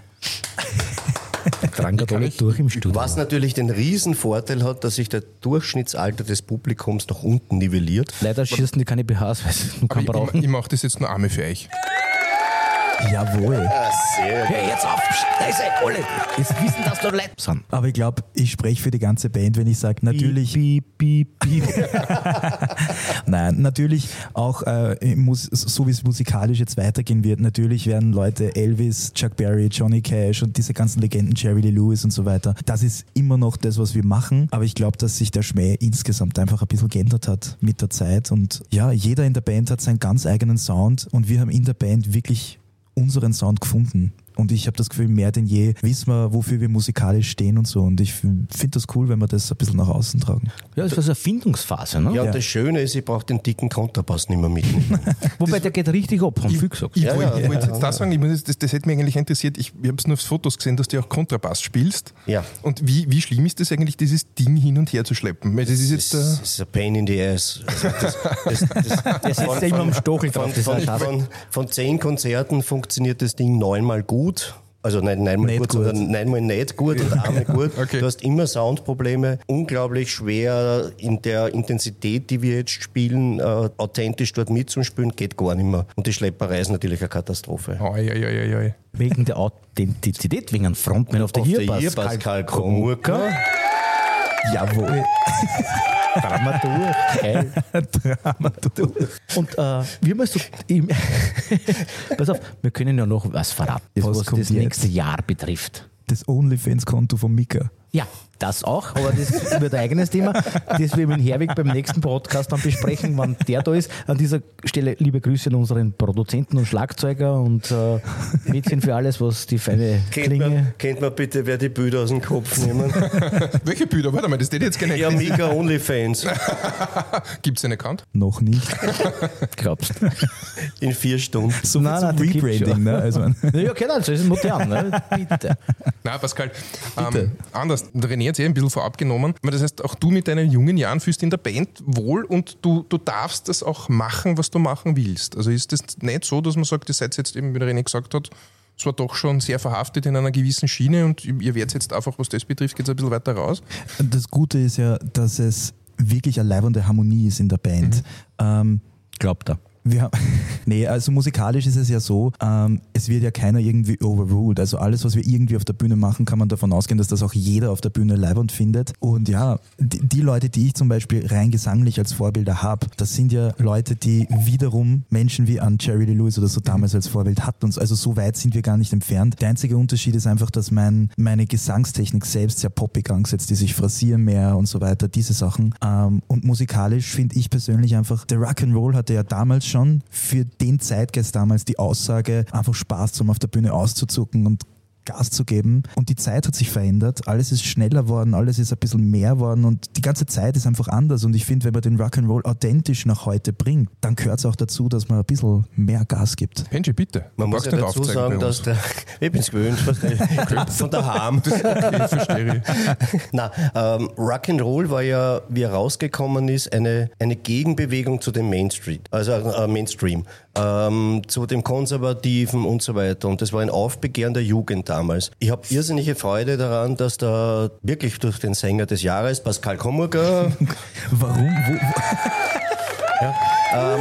drangert alle durch im Studio. Was natürlich den riesen Vorteil hat, dass sich der Durchschnittsalter des Publikums nach unten nivelliert. Leider schießen die keine B Hs, weil sie nur Aber kann ich, brauchen. ich, ich mache das jetzt nur einmal für euch. Jawohl. Ah, sehr Hör jetzt auf, leise, alle. Jetzt wissen, dass du Leute sind. Aber ich glaube, ich spreche für die ganze Band, wenn ich sage, natürlich. Piep, piep, piep. Nein, natürlich auch, äh, muss, so wie es musikalisch jetzt weitergehen wird, natürlich werden Leute Elvis, Chuck Berry, Johnny Cash und diese ganzen Legenden, Jerry Lee Lewis und so weiter. Das ist immer noch das, was wir machen. Aber ich glaube, dass sich der Schmäh insgesamt einfach ein bisschen geändert hat mit der Zeit. Und ja, jeder in der Band hat seinen ganz eigenen Sound und wir haben in der Band wirklich unseren Sound gefunden. Und ich habe das Gefühl, mehr denn je wissen wir, wofür wir musikalisch stehen und so. Und ich finde das cool, wenn wir das ein bisschen nach außen tragen. Ja, das war so eine Findungsphase, ne? Ja, und Ja. das Schöne ist, ich brauche den dicken Kontrabass nicht mehr mitnehmen. Wobei der geht richtig ab, haben viel gesagt. Ich Ja, wollte ja, ich wollte ja, jetzt das sagen, ich muss, das, das hätte mich eigentlich interessiert. Ich, ich habe es nur auf Fotos gesehen, dass du auch Kontrabass spielst. Ja. Und wie, wie schlimm ist das eigentlich, dieses Ding hin und her zu schleppen? Weil das ist jetzt Das äh, ist ein Pain in the ass. Also das, das, das, Der sitzt ja immer am Stachel drauf, von, das ist von, ein Schatz. von, von zehn Konzerten funktioniert das Ding neunmal gut. Also nicht neunmal Nicht gut, gut. sondern neunmal nicht gut und einmal gut. Okay. Du hast immer Soundprobleme. Unglaublich schwer in der Intensität, die wir jetzt spielen, äh, authentisch dort mitzuspielen, geht gar nicht mehr. Und die Schlepperei ist natürlich eine Katastrophe. Oi, oi, oi, oi. Wegen der Authentizität, wegen einem Frontman auf der Auf hier, der hier Pascal Komurka. Jawohl. Dramaturg. Geil. Dramaturg. Und äh, wie man so. Im Pass auf, wir können ja noch was verraten, das, Was was kommt das jetzt? nächste Jahr betrifft. Das OnlyFans-Konto von Mika. Ja, das auch, aber das wird ein eigenes Thema. Das wir mit Herwig beim nächsten Podcast dann besprechen, wann der da ist. An dieser Stelle liebe Grüße an unseren Produzenten und Schlagzeuger und äh, Mädchen für alles, was die feine Kennt Klinge. man, kennt man bitte, wer die Bilder aus dem Kopf nehmen? Welche Bilder? Warte mal, das hätte ich jetzt gerne Ja, Mika Onlyfans. Gibt es einen Account? Noch nicht. Glaubst In vier Stunden. So Nein, viel zum nein, die gibt's Rebranding, schon. ne? Also, du? Ja, genau, so ist es modern, ne? Bitte. Nein, Pascal, ähm, anders. Der René hat es eh ein bisschen vorab genommen. Das heißt, auch du mit deinen jungen Jahren fühlst in der Band wohl und du, du darfst das auch machen, was du machen willst. Also ist das nicht so, dass man sagt, ihr seid jetzt eben, wie der René gesagt hat, es war doch schon sehr verhaftet in einer gewissen Schiene und ihr werdet jetzt einfach, was das betrifft, geht es ein bisschen weiter raus. das Gute ist ja, dass es wirklich eine leibende Harmonie ist in der Band. Mhm. Ähm, Glaubt er. Wir haben, nee, also musikalisch ist es ja so, ähm, es wird ja keiner irgendwie overruled. Also alles, was wir irgendwie auf der Bühne machen, kann man davon ausgehen, dass das auch jeder auf der Bühne leibend findet. Und ja, die, die Leute, die ich zum Beispiel rein gesanglich als Vorbilder habe, das sind ja Leute, die wiederum Menschen wie an Jerry Lee Lewis oder so damals als Vorbild hatten. Also so weit sind wir gar nicht entfernt. Der einzige Unterschied ist einfach, dass mein, meine Gesangstechnik selbst sehr poppig angesetzt ist. Ich phrasiere mehr und so weiter, diese Sachen. Ähm, und musikalisch finde ich persönlich einfach, der Rock'n'Roll hatte ja damals schon für den Zeitgeist damals die Aussage, einfach Spaß zu haben, auf der Bühne auszuzucken und Gas zu geben. Und die Zeit hat sich verändert. Alles ist schneller worden, alles ist ein bisschen mehr worden und die ganze Zeit ist einfach anders. Und ich finde, wenn man den Rock'n'Roll authentisch nach heute bringt, dann gehört es auch dazu, dass man ein bisschen mehr Gas gibt. Benji, bitte. Man Du muss brauchst ja nicht dazu aufzeigen sagen, bei dass uns. der, ich bin's gewöhnt, von daheim. Okay, verstehe ich. Na, ähm, Rock'n'Roll war ja, wie er rausgekommen ist, eine, eine Gegenbewegung zu dem Mainstream, also äh, Mainstream, ähm, zu dem Konservativen und so weiter. Und das war ein Aufbegehren der Jugend damals. Ich habe irrsinnige Freude daran, dass da wirklich durch den Sänger des Jahres, Pascal Komurka, Warum? Wo, wo? ja, ähm,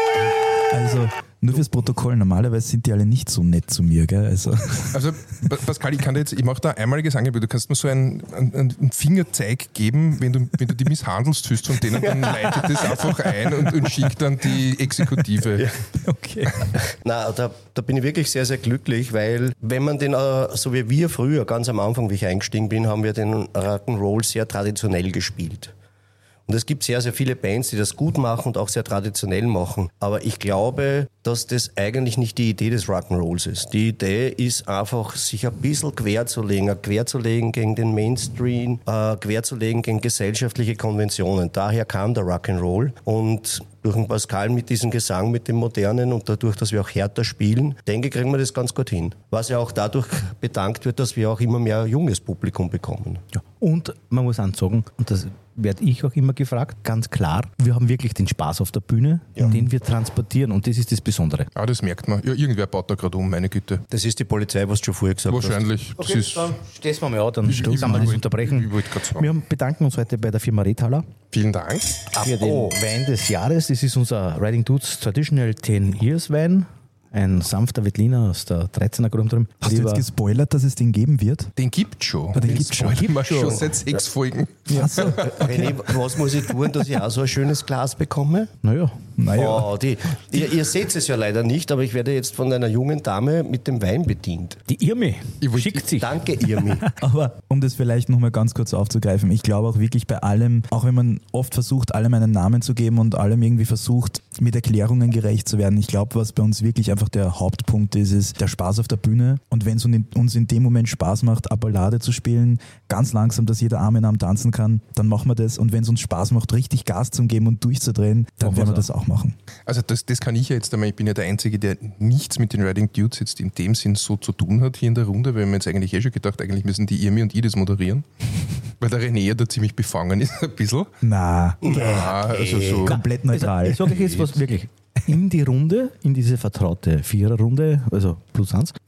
Also, nur fürs Protokoll, normalerweise sind die alle nicht so nett zu mir, gell? Also, Also, Pa- Pascal, ich kann dir jetzt, ich mache da ein einmaliges Angebot. Du kannst mir so einen, einen, einen Fingerzeig geben, wenn du, wenn du die misshandelst fühlst von denen, dann leitet das einfach ein und, und schickt dann die Exekutive. okay. na, da, da bin ich wirklich sehr, sehr glücklich, weil wenn man den, äh, so wie wir früher, ganz am Anfang, wie ich eingestiegen bin, haben wir den Rock'n'Roll sehr traditionell gespielt. Und es gibt sehr, sehr viele Bands, die das gut machen und auch sehr traditionell machen. Aber ich glaube, dass das eigentlich nicht die Idee des Rock'n'Rolls ist. Die Idee ist einfach, sich ein bisschen querzulegen, querzulegen gegen den Mainstream, äh, querzulegen gegen gesellschaftliche Konventionen. Daher kam der Rock'n'Roll. Und durch den Pascal mit diesem Gesang, mit dem Modernen und dadurch, dass wir auch härter spielen, denke, kriegen wir das ganz gut hin. Was ja auch dadurch bedankt wird, dass wir auch immer mehr junges Publikum bekommen. Ja. Und man muss auch sagen, und das werde ich auch immer gefragt, ganz klar, wir haben wirklich den Spaß auf der Bühne, den wir transportieren und das ist das Besondere. Ah, das merkt man. Ja, irgendwer baut da gerade um, meine Güte. Das ist die Polizei, was du schon vorher gesagt hast. Wahrscheinlich. Das ist, stehst du mal an, dann Ich- kann ich- man das ich- unterbrechen. ich wollte gerade sagen. Wir haben- bedanken uns heute bei der Firma Rethaler vielen Dank. für den Wein des Jahres. Das ist unser Riding Dudes Traditional zehn Years Wein. Ein sanfter Veltliner aus der dreizehner Grundrum. Hast du jetzt gespoilert, dass es den geben wird? Den gibt's schon. den gibt's schon. spoilern wir Gibt's schon. schon seit sechs Folgen. Achso. René, was muss ich tun, dass ich auch so ein schönes Glas bekomme? Naja, Naja. Oh, die, ihr, ihr seht es ja leider nicht, aber ich werde jetzt von einer jungen Dame mit dem Wein bedient. die Irmi Ich wollt- schickt sich. Danke, Irmi. Aber um das vielleicht nochmal ganz kurz aufzugreifen, ich glaube auch wirklich bei allem, auch wenn man oft versucht, allem einen Namen zu geben und allem irgendwie versucht, mit Erklärungen gerecht zu werden, ich glaube, was bei uns wirklich einfach der Hauptpunkt ist, ist der Spaß auf der Bühne. Und wenn es uns in dem Moment Spaß macht, eine Ballade zu spielen, ganz langsam, dass jeder Arm in Arm tanzen kann, dann machen wir das. Und wenn es uns Spaß macht, richtig Gas zu geben und durchzudrehen, dann Machen werden wir wir's das auch machen. Also das, das kann ich ja jetzt einmal, ich bin ja der Einzige, der nichts mit den Riding Dudes jetzt in dem Sinn so zu tun hat hier in der Runde, weil wir haben jetzt eigentlich eh schon gedacht, eigentlich müssen die Irmi und ich das moderieren. Weil der René ja da ziemlich befangen ist, ein bisschen. Na, Ja, also so. komplett neutral. Also, ich sage euch jetzt was wirklich. In die Runde, in diese vertraute Viererrunde, also plus eins,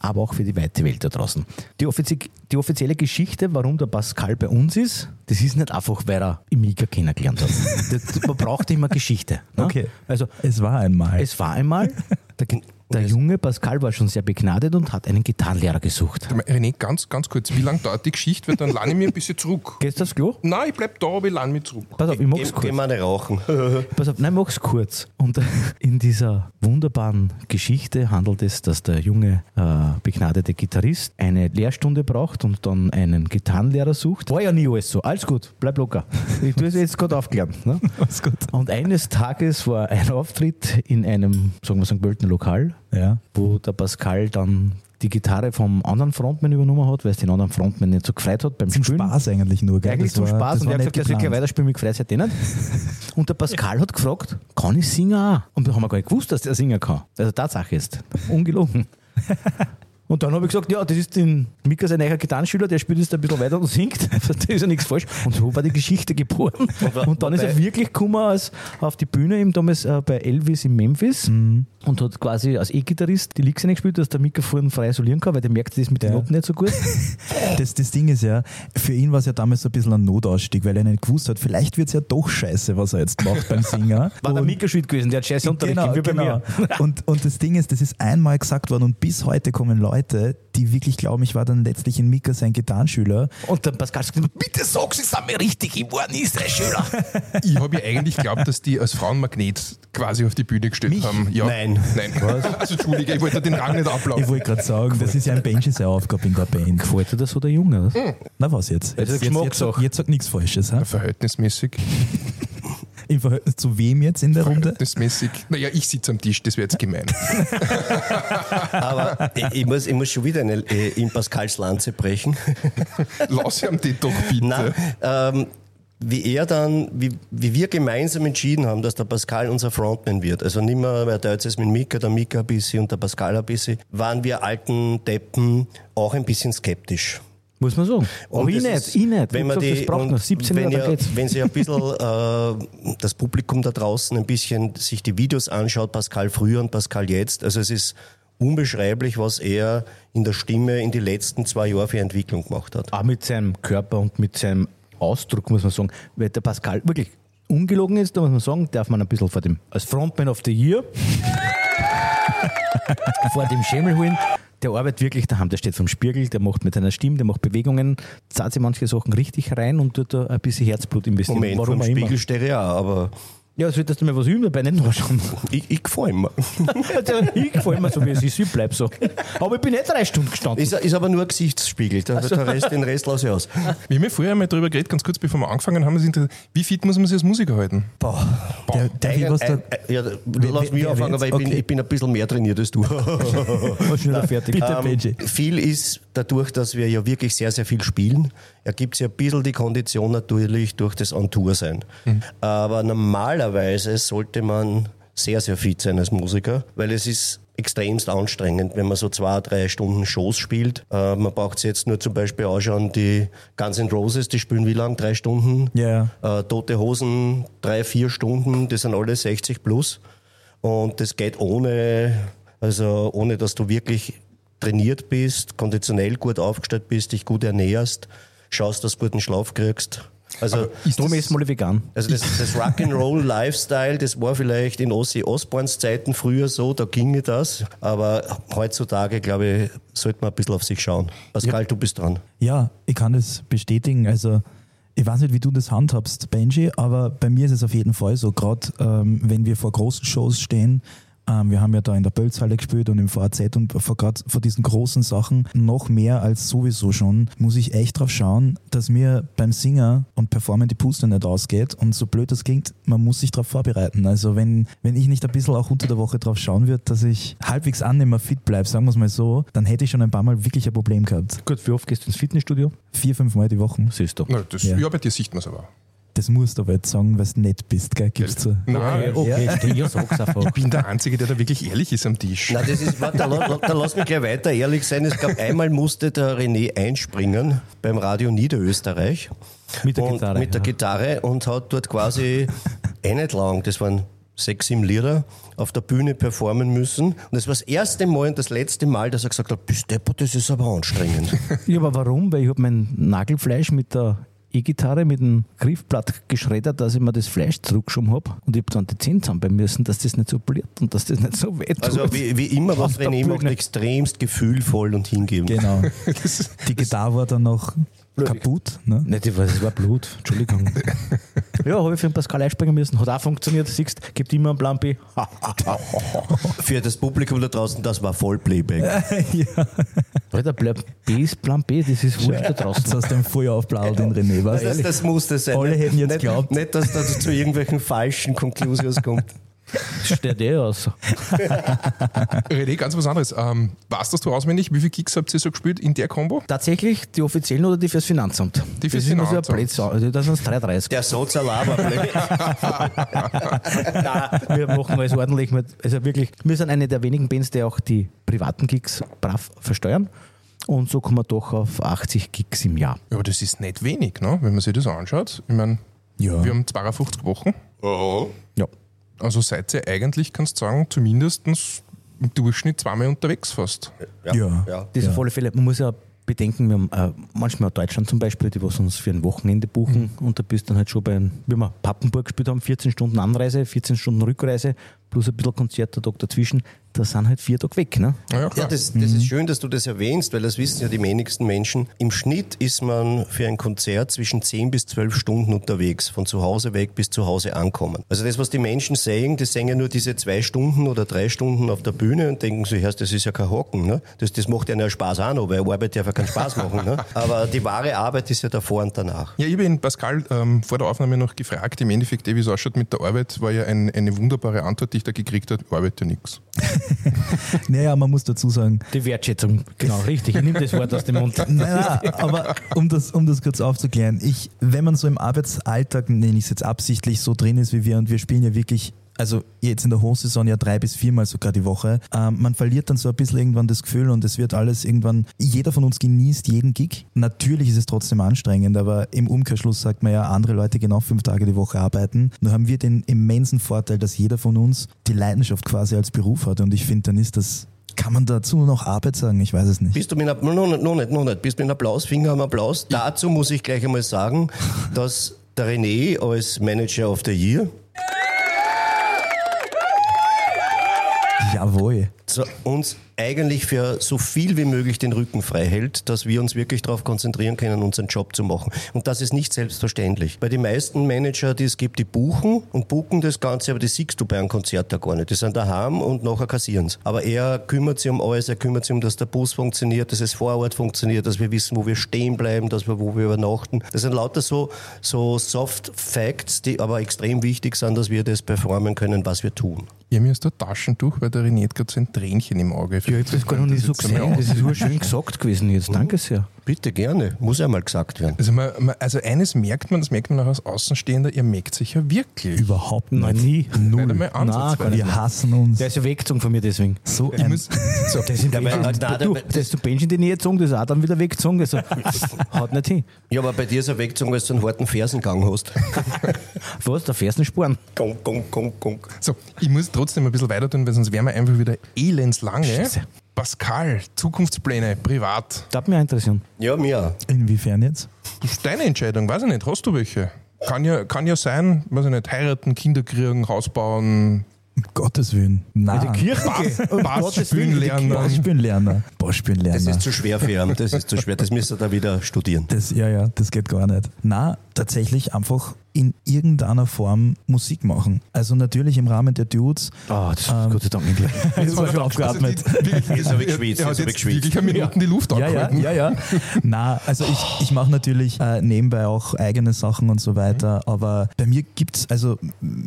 aber auch für die weite Welt da draußen. Die, offizie die offizielle Geschichte, warum der Pascal bei uns ist, das ist nicht einfach, weil er im Mika kennengelernt hat. Das, man braucht immer Geschichte. Ne? Okay. Also, Es war einmal. es war einmal, der, der junge Pascal war schon sehr begnadet und hat einen Gitarrenlehrer gesucht. René, ganz, ganz kurz, wie lange dauert die Geschichte? Weil dann lerne ich mich ein bisschen zurück. Gehst du aufs Klo? Nein, ich bleib da, aber ich lerne mich zurück. Pass auf, ich mach's Geh, kurz. geh mal nicht rauchen. Pass auf, nein, mach's kurz. Und in dieser wunderbaren Geschichte handelt es, dass der junge, äh, begnadete Gitarrist eine Lehrstunde braucht und dann einen Gitarrenlehrer sucht. War ja nie alles so. Alles gut, bleib locker. Ich tue es jetzt gerade aufklären. Ne? Alles gut. Und eines Tages war ein Auftritt in einem, sagen wir so, Bölten Lokal, Ja. wo der Pascal dann die Gitarre vom anderen Frontman übernommen hat, weil es den anderen Frontman nicht so gefreut hat beim Zum Spielen. Spaß eigentlich nur, gell? Eigentlich Das zum war- Spaß. das Und war er hat nicht gesagt, er soll gleich geplant. weiterspielen, mich gefreut seid ihr nicht. Und der Pascal hat gefragt, kann ich singen auch? Und wir haben gar nicht gewusst, dass der singen kann. Also Tatsache ist, ungelogen. Und dann habe ich gesagt, ja, das ist den Mika sein neuer Gitarrenschüler, der spielt jetzt ein bisschen weiter und singt. Also da ist ja nichts falsch. Und so war die Geschichte geboren. Und dann ist er wirklich gekommen als, auf die Bühne, eben damals äh, bei Elvis in Memphis Mhm. und hat quasi als E-Gitarrist die Licks gespielt, dass der Mika vorhin frei isolieren kann, weil der merkt, das ist mit den Ja. Noten nicht so gut. Das, das Ding ist ja, für ihn war es ja damals so ein bisschen ein Notausstieg, weil er nicht gewusst hat, vielleicht wird es ja doch scheiße, was er jetzt macht beim Singer. War der Und- Mika schuld gewesen, der hat scheiße Unterricht Genau, gegeben, wie bei genau. mir. Und, und das Ding ist, das ist einmal gesagt worden und bis heute kommen Leute, die wirklich glauben, ich war dann letztlich in Mika sein Gitarrenschüler. Und dann Pascal sagt, bitte sag sie, sind mir richtig geworden, ist der Schüler. Ich habe ja eigentlich geglaubt, dass die als Frauenmagnet quasi auf die Bühne gestellt Mich? haben. Ja. Nein. Nein. Also Entschuldige, ich wollte den Rang nicht Ich ablaufen. wollte gerade sagen, das ist ja ein Benji seine Aufgabe in der Band. Gefällt dir das so der Junge? Hm. Na was jetzt? Also Jetzt, jetzt, jetzt, Geschmackssache. sag- jetzt sagt nichts Falsches. Ha? Verhältnismäßig. Im Verhältnis zu wem jetzt in der Runde? Verhältnismäßig. Naja, ich sitze am Tisch, das wäre jetzt gemein. Aber ich, ich, muss, ich muss schon wieder eine, äh, in Pascals Lanze brechen. Lass ihm die doch bitte. Nein, ähm, wie er dann, wie, wie wir gemeinsam entschieden haben, dass der Pascal unser Frontman wird, also nicht mehr, wer da jetzt ist mit Mika, der Mika ein bisschen und der Pascal ein bisschen, waren wir alten Deppen auch ein bisschen skeptisch. Muss man sagen. Und Aber ich das nicht, ist- ich nicht. Wenn Wie man gesagt, die, das braucht und noch siebzehn wenn, Jahre, dann ihr, geht's. wenn Sie ein bisschen äh, das Publikum da draußen ein bisschen sich die Videos anschaut, Pascal früher und Pascal jetzt, also es ist unbeschreiblich, was er in der Stimme in die letzten zwei Jahre für Entwicklung gemacht hat. Auch mit seinem Körper und mit seinem Ausdruck, muss man sagen, weil der Pascal wirklich ungelogen ist, da muss man sagen, darf man ein bisschen vor dem, als Frontman of the Year, vor dem Schemel holen. Der arbeitet wirklich daheim, der steht vom Spiegel, der macht mit seiner Stimme, der macht Bewegungen, zahlt sich manche Sachen richtig rein und tut da ein bisschen Herzblut investieren. Moment, Warum vom auch immer. Spiegel stehe ich auch, aber Ja, solltest du mir was üben dabei, nicht nachschauen. ich, ich gefällt mir. Ich gefällt mir so, wie es ist, ich bleib so. Aber ich bin nicht drei Stunden gestanden. Ist, ist aber nur ein Gesichtsspiegel, der, der Rest, den Rest lasse ich aus. Wir haben ja früher einmal darüber geredet, ganz kurz bevor wir angefangen haben, es interessiert, wie fit muss man sich als Musiker halten? Boah. Der, der, Eigen- was da, äh, äh, ja, lass mich wer anfangen, wird's? weil ich, bin, Okay. ich bin ein bisschen mehr trainiert als du. War schneller fertig. Bitte, Ähm, Benji. viel ist dadurch, dass wir ja wirklich sehr, sehr viel spielen, ergibt sich ein bisschen die Kondition natürlich durch das On-Tour-Sein. Aber normalerweise sollte man sehr, sehr fit sein als Musiker, weil es ist extremst anstrengend, wenn man so zwei, drei Stunden Shows spielt. Äh, man braucht sich jetzt nur zum Beispiel anschauen, die Guns N' Roses, die spielen wie lang? Drei Stunden? Ja. Äh, Tote Hosen, drei, vier Stunden, das sind alle sechzig plus. Und das geht ohne, also ohne, dass du wirklich trainiert bist, konditionell gut aufgestellt bist, dich gut ernährst, schaust, dass du guten Schlaf kriegst. Also, Ist Darum das, ist mal vegan. also das, das Rock'n'Roll-Lifestyle, das war vielleicht in Ozzy Osbournes Zeiten früher so, da ginge das. Aber heutzutage, glaube ich, sollte man ein bisschen auf sich schauen. Pascal, du bist dran. Ja, ich kann das bestätigen. Also ich weiß nicht, wie du das handhabst, Benji, aber bei mir ist es auf jeden Fall so, gerade ähm, wenn wir vor großen Shows stehen. Ähm, wir haben ja da in der Bölzhalle gespielt und im V A Z und vor, gerade vor diesen großen Sachen noch mehr als sowieso schon, muss ich echt drauf schauen, dass mir beim Singer und Performen die Puste nicht ausgeht. Und so blöd das klingt, man muss sich darauf vorbereiten. Also wenn, wenn ich nicht ein bisschen auch unter der Woche drauf schauen würde, dass ich halbwegs annehmer fit bleibe, sagen wir es mal so, dann hätte ich schon ein paar Mal wirklich ein Problem gehabt. Gut, wie oft gehst du ins Fitnessstudio? Vier, fünf Mal die Woche. Siehst du. na, das, Ja. ja. bei dir sieht man es aber. Das musst du aber jetzt sagen, weil du nett bist, gell? Gibst du. Nein, Okay, okay, ich sag's einfach. ich bin der Einzige, der da wirklich ehrlich ist am Tisch. Na, das ist, warte, da, la- da lass mich gleich weiter ehrlich sein. Es gab einmal musste der René einspringen beim Radio Niederösterreich. Mit der und Gitarre, Mit der ja. Gitarre und hat dort quasi eh nicht lang, das waren sechs, sieben Lieder auf der Bühne performen müssen. Und das war das erste Mal und das letzte Mal, dass er gesagt hat, bist deppert, das ist aber anstrengend. Ja, aber warum? Weil ich habe mein Nagelfleisch mit der E-Gitarre mit dem Griffblatt geschreddert, dass ich mir das Fleisch zurückgeschoben habe und ich habe dann die Zähne zusammenbeißen müssen, dass das nicht so poliert und dass das nicht so weh tut. Also wie, wie immer, was René macht, extremst gefühlvoll und hingebend. Genau. Die Gitarre war dann noch kaputt. Ne? Nicht, das war, das war Blut, Entschuldigung. Ja, habe ich für den Pascal einspringen müssen, hat auch funktioniert, siehst, gibt immer einen Plan B. Für das Publikum da draußen, das war Vollplayback. Ja. Alter, Plan B ist Plan B, das ist wurscht da draußen. Jetzt hast du den Feuer aufblaut, den René, was? Das, das musste sein. Alle hätten jetzt nicht, geglaubt. Nicht, dass das zu irgendwelchen falschen Conclusions kommt. Das steht eh aus. René, ganz was anderes. Ähm, weißt du auswendig, wie viele Gigs habt ihr so gespielt in der Combo? Tatsächlich die offiziellen oder die fürs Finanzamt? Die fürs das ist immer so ein Finanzamt. Plätze, also das sind dreiunddreißig. Der Sozialaberblick. Nein, wir machen alles ordentlich. Mit, also wirklich, wir sind eine der wenigen Bands, die auch die privaten Gigs brav versteuern. Und so kommen wir doch auf achtzig Gigs im Jahr. Ja, aber das ist nicht wenig, ne? Wenn man sich das anschaut. Ich meine, Ja. wir haben zweiundfünfzig Wochen. Ja. Also seid ihr eigentlich, kannst du sagen, zumindest im Durchschnitt zweimal unterwegs fast. Ja. ja. Das Ja. auf alle Fälle. Man muss ja bedenken, wir haben äh, manchmal auch Deutschland zum Beispiel, die was uns für ein Wochenende buchen Mhm. und da bist du dann halt schon bei, wie wir Papenburg gespielt haben, vierzehn Stunden Anreise, vierzehn Stunden Rückreise, plus ein bisschen Konzert der Tag dazwischen, da sind halt vier Tage weg. Ne? Ja, ja, Ja, klar. das, das ist schön, dass du das erwähnst, weil das wissen ja die wenigsten Menschen. Im Schnitt ist man für ein Konzert zwischen zehn bis zwölf Stunden unterwegs, von zu Hause weg bis zu Hause ankommen. Also das, was die Menschen sehen, die sehen ja nur diese zwei Stunden oder drei Stunden auf der Bühne und denken sich, das ist ja kein Hocken. Ne? Das, das macht ja Spaß auch noch, weil Arbeit darf ja keinen Spaß machen. Ne? Aber die wahre Arbeit ist ja davor und danach. Ja, ich habe ihn Pascal ähm, vor der Aufnahme noch gefragt, im Endeffekt, eh, wie es ausschaut mit der Arbeit, war ja ein, eine wunderbare Antwort, die ich da gekriegt habe, arbeite nichts. Naja, man muss dazu sagen, Die Wertschätzung, genau, richtig. Ich nehme das Wort aus dem Mund. naja, aber um das, um das kurz aufzuklären, ich, wenn man so im Arbeitsalltag, nenne ich es jetzt absichtlich, so drin ist wie wir und wir spielen ja wirklich, also jetzt in der Hochsaison ja drei bis viermal sogar die Woche, ähm, man verliert dann so ein bisschen irgendwann das Gefühl und es wird alles irgendwann, jeder von uns genießt jeden Gig. Natürlich ist es trotzdem anstrengend, aber im Umkehrschluss sagt man ja, andere Leute gehen auch fünf Tage die Woche arbeiten. Nur haben wir den immensen Vorteil, dass jeder von uns die Leidenschaft quasi als Beruf hat und ich finde, dann ist das, kann man dazu noch Arbeit sagen? Ich weiß es nicht. Bist du mit einem, noch nicht, noch nicht, noch nicht, bist du mit einem Applausfinger am Applaus? Dazu muss ich gleich einmal sagen, dass der René als Manager of the Year Jawohl. so uns eigentlich für so viel wie möglich den Rücken frei hält, dass wir uns wirklich darauf konzentrieren können, unseren Job zu machen. Und das ist nicht selbstverständlich. Bei den meisten Manager, die es gibt, die buchen und buchen das Ganze, aber das siehst du bei einem Konzert ja gar nicht. Die sind daheim und nachher kassieren es. Aber er kümmert sich um alles, er kümmert sich um, dass der Bus funktioniert, dass es vor Ort funktioniert, dass wir wissen, wo wir stehen bleiben, dass wir, wo wir übernachten. Das sind lauter so, so Soft Facts, die aber extrem wichtig sind, dass wir das performen können, was wir tun. Ja, mir ist da Taschentuch, weil der René hat gerade so ein Tränchen im Auge. Ja, ich habe das gar noch nicht so gesehen. Das ist nur schön gesagt gewesen jetzt. Danke sehr. Bitte, gerne. Muss ja mal gesagt werden. Also, man, man, also eines merkt man, das merkt man auch als Außenstehender, ihr merkt sich ja wirklich. Überhaupt nicht. Nein, nie. Nicht einmal Nein, ansatzweise. gar nicht. Wir hassen uns. Der ist ja weggezogen von mir deswegen. So Ich ein, muss, so, Der ist in Ja, weil- Bench, na, du, der- der ist zu Bench in die Nähe gezogen, das ist auch dann wieder weggezogen. Also, haut nicht hin. Ja, aber bei dir ist er weggezogen, weil du einen harten Fersengang hast. Was? Der Fersensporn? Gong, gong, gong, gong. so, ich muss trotzdem ein bisschen weiter tun, weil sonst wären wir einfach wieder elends lange. Scheiße. Pascal, Zukunftspläne, privat. Das hat mich auch interessieren. Ja, mir. inwiefern jetzt? Das ist deine Entscheidung, weiß ich nicht. Hast du welche? Kann ja, kann ja sein, weiß ich nicht, heiraten, Kinder kriegen, Haus bauen, Um Gottes Willen. Nein. Kirche Bass, Bass spielen lernen. Bossspiellerner. Bossspiellerner. Das ist zu schwer für ihn. Das ist zu schwer. Das müsste er da wieder studieren. Das, ja, ja, das geht gar nicht. Na, tatsächlich einfach in irgendeiner Form Musik machen. Also natürlich im Rahmen der Dudes. Ah, das ist Gott sei Dank endlich. Jetzt war schon aufgeatmet. Jetzt habe ich geschwitzt, Er jetzt hat habe ich jetzt geschwitzt. wirklich eine Minute die Luft Ja, ja, angehalten. ja, ja. Na, also ich, ich mache natürlich äh, nebenbei auch eigene Sachen und so weiter, aber bei mir gibt's also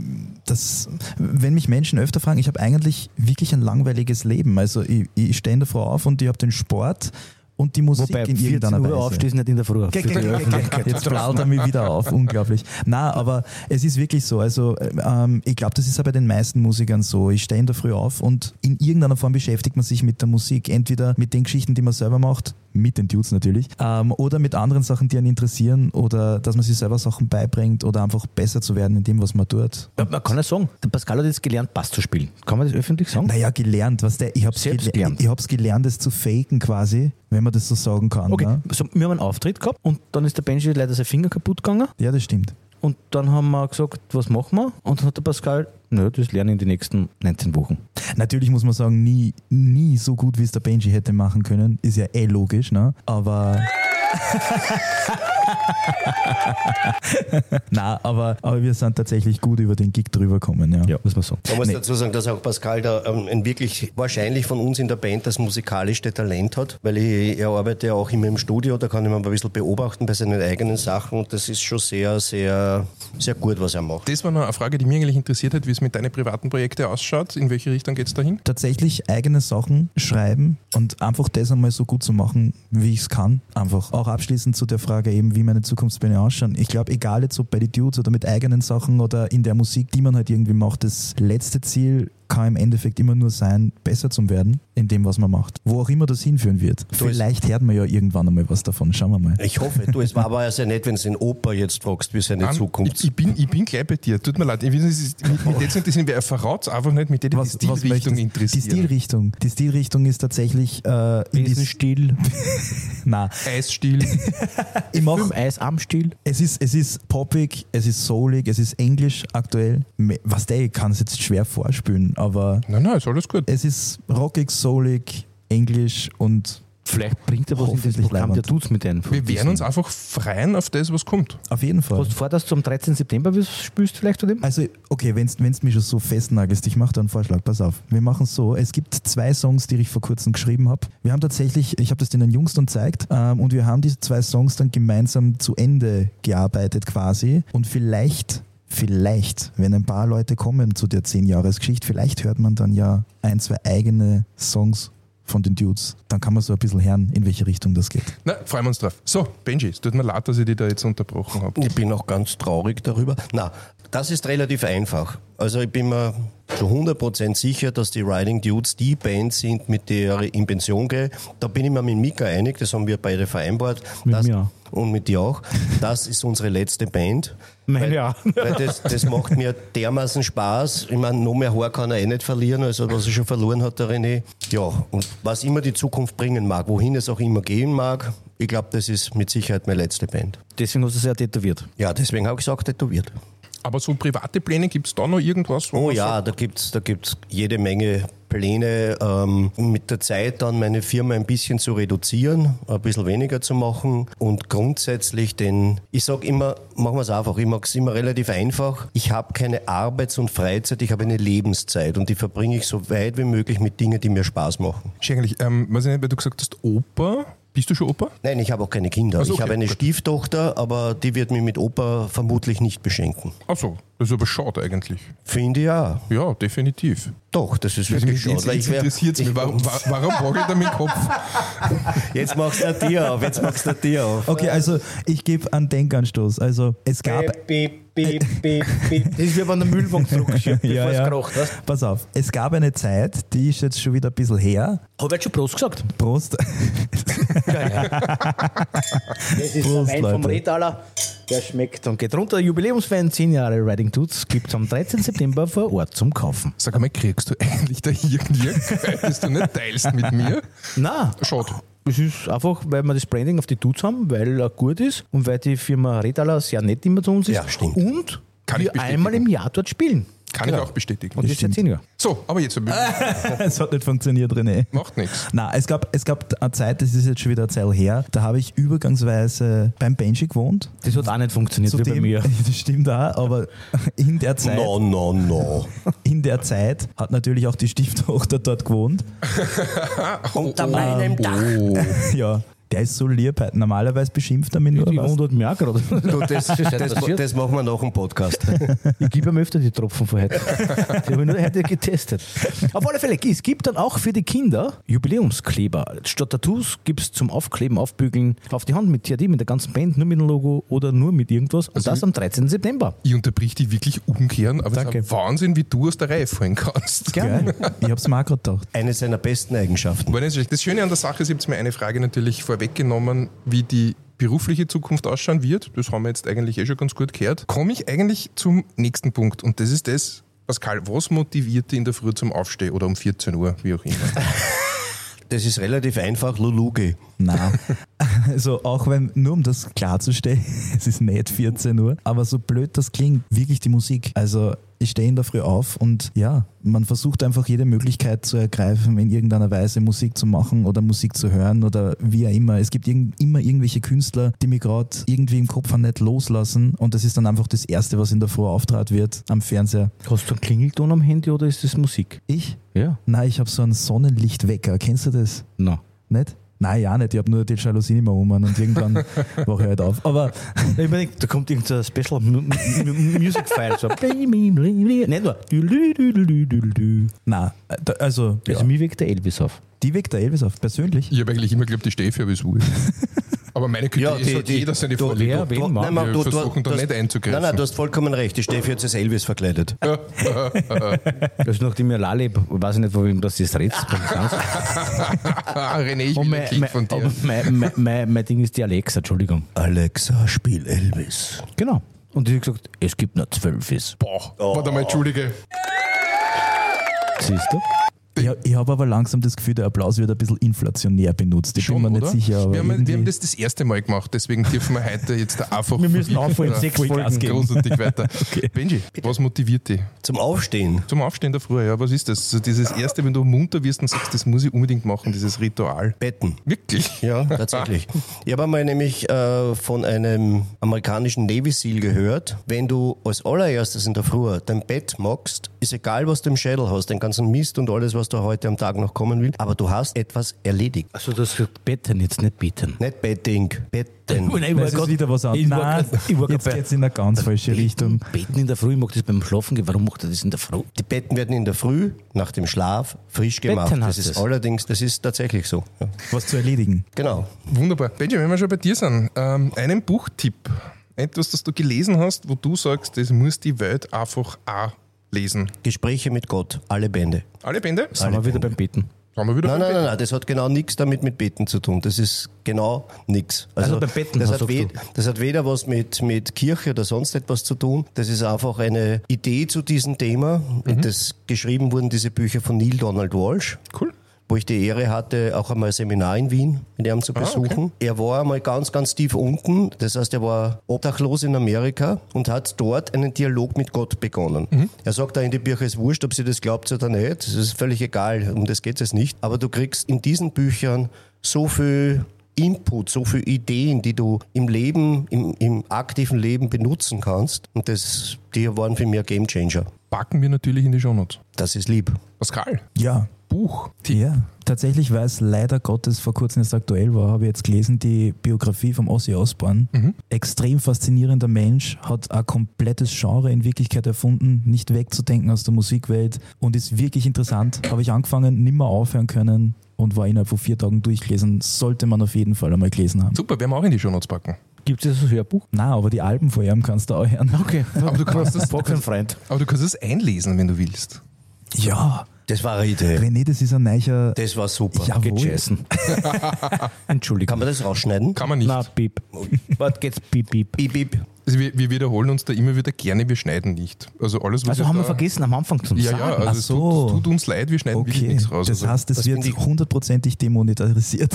das, wenn mich Menschen öfter fragen, ich habe eigentlich wirklich ein langweiliges Leben. Also ich, ich stehe in der Früh auf und ich habe den Sport und die Musik Wobei, in vierzehn irgendeiner Uhr Weise. aufstehst, nicht in der Früh. Ge- ge- ge- ge- Jetzt blaut er mich wieder auf, unglaublich. Na, aber es ist wirklich so, also ähm, ich glaube, das ist ja bei den meisten Musikern so. Ich stehe in der Früh auf und in irgendeiner Form beschäftigt man sich mit der Musik. Entweder mit den Geschichten, die man selber macht, mit den Dudes natürlich, ähm, oder mit anderen Sachen, die einen interessieren oder dass man sich selber Sachen beibringt oder einfach besser zu werden in dem, was man tut. Ja, man kann ja sagen, der Pascal hat jetzt gelernt, Bass zu spielen. Kann man das öffentlich sagen? Naja, gelernt, was der, ich hab's Selbst gele- gelernt. ich hab's gelernt, das zu faken quasi, wenn man das so sagen kann. Okay, Ne? so, wir haben einen Auftritt gehabt und dann ist der Benji leider sein Finger kaputt gegangen. Ja, das stimmt. Und dann haben wir gesagt, was machen wir? Und dann hat der Pascal, nö, das lernen in den nächsten neunzehn Wochen. Natürlich muss man sagen, nie, nie so gut, wie es der Benji hätte machen können. Ist ja eh logisch, ne? Aber... Nein, aber, aber wir sind tatsächlich gut über den Gig drüber gekommen, ja. Ja, muss man sagen. Man muss Nee. dazu sagen, dass auch Pascal da ähm, ein wirklich wahrscheinlich von uns in der Band das musikalischste Talent hat, weil ich, er arbeitet ja auch immer im Studio, da kann ich mal ein bisschen beobachten bei seinen eigenen Sachen und das ist schon sehr, sehr, sehr gut, was er macht. Das war noch eine Frage, die mich eigentlich interessiert hat, wie es mit deinen privaten Projekten ausschaut. In welche Richtung geht es dahin? Tatsächlich eigene Sachen schreiben und einfach das einmal so gut zu machen, wie ich es kann. Einfach auch abschließend zu der Frage eben, wie meine Zukunftspläne ausschauen. Ich glaube, egal jetzt ob bei den Dudes oder mit eigenen Sachen oder in der Musik, die man halt irgendwie macht, das letzte Ziel kann im Endeffekt immer nur sein, besser zu werden in dem, was man macht. Wo auch immer das hinführen wird. Vielleicht hört man ja irgendwann einmal was davon. Schauen wir mal. Ich hoffe, du, es war aber ja sehr nett, wenn du den Opa jetzt fragst, wie seine Nein, Zukunft. Ich, ich, bin, ich bin gleich bei dir. Tut mir leid. Ich weiß, es ist, mit, mit jetzt nicht, er verraut es einfach nicht, mit der die Was, was Stilrichtung möchtest- interessiert. Die Stilrichtung. Die Stilrichtung ist tatsächlich äh, in die Stil, Nein, Eisstil. ich mach, Film, Eis am Stil. es ist, es ist poppig, es ist soulig, es ist englisch aktuell. Me- Was der, ich kann es jetzt schwer vorspielen, aber Nein, nein, ist alles gut. es ist rockig, soulig, englisch und Vielleicht bringt er was in das Hoffentlich Programm, der leibend. tut's mit denen. Wir werden uns einfach freuen auf das, was kommt. auf jeden Fall. Hast du vor, dass du am dreizehnten September was spielst vielleicht von dem? Also, okay, wenn du mich schon so festnagelst, ich mache da einen Vorschlag, pass auf. Wir machen es so, es gibt zwei Songs, die ich vor kurzem geschrieben habe. Wir haben tatsächlich, ich habe das den Jungs dann gezeigt ähm, und wir haben diese zwei Songs dann gemeinsam zu Ende gearbeitet quasi und vielleicht, vielleicht, wenn ein paar Leute kommen zu der zehn-Jahres-Geschichte, vielleicht hört man dann ja ein, zwei eigene Songs von den Dudes. Dann kann man so ein bisschen hören, in welche Richtung das geht. Na, freuen wir uns drauf. So, Benji, es tut mir leid, dass ich dich da jetzt unterbrochen habe. Ich bin auch ganz traurig darüber. Na, das ist relativ einfach. Also ich bin mir zu hundert Prozent sicher, dass die Riding Dudes die Band sind, mit der ich in Pension gehe. Da bin ich mir mit Mika einig, das haben wir beide vereinbart. Mit das, mir auch. Und mit dir auch. Das ist unsere letzte Band. Nein, ja. Weil das, das macht mir dermaßen Spaß. Ich meine, noch mehr Haar kann er eh nicht verlieren, also was er schon verloren hat, der René. Ja, und was immer die Zukunft bringen mag, wohin es auch immer gehen mag, ich glaube, das ist mit Sicherheit meine letzte Band. Deswegen hast du es ja tätowiert. Ja, deswegen habe ich gesagt, tätowiert. Aber so private Pläne, gibt es da noch irgendwas? wo Oh man ja, sagt, da gibt's da gibt's jede Menge Pläne, ähm, mit der Zeit dann meine Firma ein bisschen zu reduzieren, ein bisschen weniger zu machen und grundsätzlich den, ich sage immer, machen wir es einfach, ich mag es immer relativ einfach. Ich habe keine Arbeits- und Freizeit, ich habe eine Lebenszeit und die verbringe ich so weit wie möglich mit Dingen, die mir Spaß machen. Eigentlich, ähm, weiß ich nicht, weil du gesagt hast, Opa. Bist du schon Opa? Nein, ich habe auch keine Kinder. Also ich okay, habe eine gut. Stieftochter, aber die wird mich mit Opa vermutlich nicht beschenken. Achso, das ist aber schade eigentlich. Finde ja. Ja, definitiv. Doch, das ist Also wirklich jetzt schade. jetzt Ich wär- interessiert es mich, ich- warum, wa- warum wagelt er mit dem Kopf? Jetzt machst du dir auf, jetzt machst du dir auf. Okay, also ich gebe einen Denkanstoß. Also es gab... Beep, beep, beep, beep. Das ist wie wenn der Müllwagen zurückschiebt, bevor Ja, es ja. kracht. Weißt? Pass auf, es gab eine Zeit, die ist jetzt schon wieder ein bisschen her. Habe ich jetzt schon Prost gesagt? Prost. Das ist Prost, der Wein vom Leute. Retaler. Der schmeckt und geht runter. Jubiläumswein, zehn Jahre Riding Dudes, gibt es am dreizehnten September vor Ort zum Kaufen. Sag einmal, kriegst du eigentlich da irgendwie, das du nicht teilst mit mir? Nein, Schade. es ist einfach, weil wir das Branding auf die Dudes haben, weil er gut ist und weil die Firma Retaler sehr nett immer zu uns ist. Ja, stimmt. Und Kann ich wir bestätigen. einmal im Jahr dort spielen. Kann ich auch bestätigen. Und das seit zehn Jahren. So, aber jetzt Es hat nicht funktioniert, René. macht nichts. Nein, es gab, es gab eine Zeit, das ist jetzt schon wieder eine Zeit her, da habe ich übergangsweise beim Benji gewohnt. Das hat auch nicht funktioniert wie bei mir. Das stimmt auch, aber in der Zeit, No, no, no. in der Zeit hat natürlich auch die Stieftochter dort gewohnt. Unter meinem Dach. Oh. Ja, der ist so lieb. Normalerweise beschimpft er mich nur. Die was? wohnt hat mir auch gerade. Du, das, das, das, passiert. das machen wir nach dem Podcast. Ich gebe ihm öfter die Tropfen von heute. Die habe ich nur heute getestet. Auf alle Fälle, es gibt dann auch für die Kinder Jubiläumskleber. Statt Tattoos gibt es zum Aufkleben, Aufbügeln auf die Hand mit T H D, mit der ganzen Band, nur mit dem Logo oder nur mit irgendwas. Und das am dreizehnten September. Ich unterbrich dich wirklich ungern, aber Danke. es ist ein Wahnsinn, wie du aus der Reihe fallen kannst. Geil. Ich hab's mir auch gerade gedacht. Eine seiner besten Eigenschaften. War nicht schlecht. Das Schöne an der Sache ist, ich habe mir eine Frage natürlich vor, vorweggenommen, wie die berufliche Zukunft ausschauen wird. Das haben wir jetzt eigentlich eh schon ganz gut gehört. Komme ich eigentlich zum nächsten Punkt und das ist das, Pascal, was motiviert dich in der Früh zum Aufstehen oder um vierzehn Uhr, wie auch immer? Das ist relativ einfach, Luluge. Nein. Also auch wenn, nur um das klarzustellen, es ist nicht vierzehn Uhr, aber so blöd das klingt, wirklich die Musik. Also ich stehe in der Früh auf und ja, man versucht einfach jede Möglichkeit zu ergreifen, in irgendeiner Weise Musik zu machen oder Musik zu hören oder wie auch immer. Es gibt irg- immer irgendwelche Künstler, die mich gerade irgendwie im Kopf nicht loslassen und das ist dann einfach das Erste, was in der Früh auftrat wird am Fernseher. Hast du einen Klingelton am Handy oder ist das Musik? Ich? Ja. Nein, ich habe so einen Sonnenlichtwecker. Kennst du das? No. Nicht? Nein, ja nicht. Ich habe nur die Jalousien immer um und irgendwann wache ich halt auf. Aber Ich überleg, da kommt irgendein Special mu- mu- Music File. So. Nicht nur. nein, da- also ja, Also mir weckt der Elvis auf. die weckt der Elvis auf, persönlich. Ich habe eigentlich immer geglaubt, die stehe für bis Uhr. Aber meine Güte, Ja, es die- hat die- jeder seine du- Vorliebe. wer- wen Wir mag? Nein, du- du- versuchen du da hast- nicht einzugreifen. Nein, nein, du hast vollkommen recht. Die Steffi hat sich als Elvis verkleidet. Also nachdem ich Lale, weiß ich nicht, von wem das ist, redest. René, ich will Und ein mein, Kind mein, von dir. aber mein, mein, mein, mein Ding ist die Alexa, Entschuldigung. Alexa, spiel Elvis. Genau. Und die hat gesagt, es gibt nur zwölf ist. Boah, warte mal, Entschuldige. Siehst du? Ich, ich habe aber langsam das Gefühl, der Applaus wird ein bisschen inflationär benutzt. Ich Schon, bin mir oder? nicht sicher. Aber wir, haben, irgendwie- wir haben das das erste Mal gemacht, deswegen dürfen wir heute jetzt da einfach Wir müssen aufholen, voll- sechs voll Folgen Gas geben. großartig weiter. Benji, was motiviert dich? Zum Aufstehen. Zum Aufstehen der Früh, ja, was ist das? Also dieses erste, wenn du munter wirst und sagst, das muss ich unbedingt machen, dieses Ritual. Betten. Wirklich? Ja, tatsächlich. Ich habe einmal nämlich äh, von einem amerikanischen Navy Seal gehört, wenn du als allererstes in der Früh dein Bett machst, ist egal, was du im Schädel hast, den ganzen Mist und alles, was da heute am Tag noch kommen will, aber du hast etwas erledigt. Also das ist Betten, jetzt nicht Beten. Nicht Betting, Betten. Nein, Das ist wieder was anderes. Ich war Nein, grad- ich war grad jetzt bei- geht es in eine ganz falsche Richtung. Beten in der Früh, ich mag das beim Schlafen gehen. Warum macht er das in der Früh? Die Betten werden in der Früh, nach dem Schlaf, frisch gemacht. Betten Das heißt ist es. allerdings, das ist tatsächlich so. Ja. Was zu erledigen. Genau. Wunderbar. Benji, wenn wir schon bei dir sind, ähm, einen Buchtipp. Etwas, das du gelesen hast, wo du sagst, das muss die Welt einfach auch lesen. Gespräche mit Gott, alle Bände. Alle Bände? Sind wir wieder beim Beten. Haben wir wieder Nein, beim nein, Bett? nein, nein, das hat genau nichts damit mit Beten zu tun. Das ist genau nichts. Also beim Betten, das was hat, sagst we- du? das hat weder was mit, mit Kirche oder sonst etwas zu tun. Das ist einfach eine Idee zu diesem Thema. Mhm. Das geschrieben wurden diese Bücher von Neil Donald Walsh. Cool. Wo ich die Ehre hatte, auch einmal ein Seminar in Wien mit ihm zu besuchen. Er war einmal ganz, ganz tief unten. Das heißt, er war obdachlos in Amerika und hat dort einen Dialog mit Gott begonnen. Er sagt da in die Bücher, es ist wurscht, ob sie das glaubt oder nicht. Das ist völlig egal, um das geht es nicht. Aber du kriegst in diesen Büchern so viel Input, so viele Ideen, die du im Leben, im, im aktiven Leben benutzen kannst. Und das, die waren für mich ein Gamechanger. Packen wir natürlich in die Shownotes. Das ist lieb. Pascal, Ja, Buch. ja. Tatsächlich, weil es leider Gottes vor kurzem jetzt aktuell war, habe ich jetzt gelesen, die Biografie vom Ozzy Osbourne. Extrem faszinierender Mensch, hat ein komplettes Genre in Wirklichkeit erfunden, nicht wegzudenken aus der Musikwelt und ist wirklich interessant. Habe ich angefangen, nimmer aufhören können und war innerhalb von vier Tagen durchgelesen. Sollte man auf jeden Fall einmal gelesen haben. Super, werden wir auch in die Shownotes packen. Gibt es das Hörbuch? Na, aber die Alben von ihm kannst du auch hören. Okay. Aber du kannst das, Frag für einen Freund. aber du kannst es einlesen, wenn du willst. Ja, Das war eine Idee. René, das ist ein neuer... Das war super. Jawohl. Gegessen. Entschuldigung. Kann man das rausschneiden? Kann man nicht. Na, piep. Was geht's? Piep, piep. Bip, bip. Also wir, wir wiederholen uns da immer wieder gerne, wir schneiden nicht. Also alles, was Also jetzt haben wir da, vergessen am Anfang zu Ja, sagen. ja, also Ach es, so. tut, es tut uns leid, wir schneiden wirklich Okay, nichts raus. das also, heißt, es das wird finde ich- hundertprozentig demonetarisiert.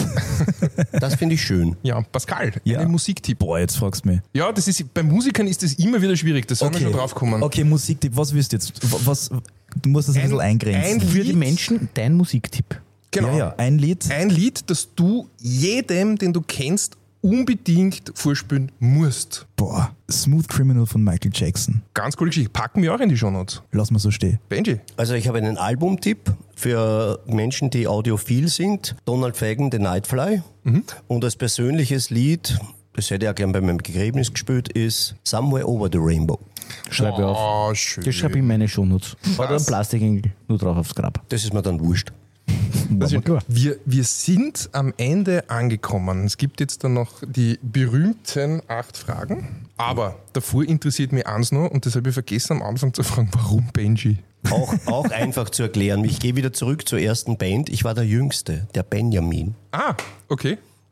Das finde ich schön. ja, Pascal, Ja. einen Musiktipp. Boah, jetzt fragst du mich. Ja, das ist, bei Musikern ist das immer wieder schwierig, da sollen wir schon drauf kommen. Okay, Musiktipp, was willst du jetzt? Was, du musst das ein, Ein- bisschen eingrenzen. ein- Für die Lied. Menschen dein Musiktipp. Genau. Ja, ja, ein Lied. Ein Lied, das du jedem, den du kennst, unbedingt vorspielen musst. Boah, Smooth Criminal von Michael Jackson. Ganz coole Geschichte. Packen wir auch in die Shownotes. Lass mal so stehen. Benji. Also ich habe einen Albumtipp für Menschen, die audiophil sind. Donald Fagen, The Nightfly. Und als persönliches Lied, das hätte ich auch gern bei meinem Begräbnis gespielt, ist Somewhere Over the Rainbow. Schreibe ich auf. Oh, schön. Das schreibe ich in meine Shownotes. Oder ein Plastikengel nur drauf aufs Grab. Das ist mir dann wurscht. Also, War mir klar. wir, wir sind am Ende angekommen. Es gibt jetzt dann noch die berühmten acht Fragen. Aber davor interessiert mich eins noch, und das habe ich vergessen am Anfang zu fragen, warum Benji? Auch, auch einfach zu erklären. Ich gehe wieder zurück zur ersten Band. Ich war der Jüngste, der Benjamin. Ah, okay.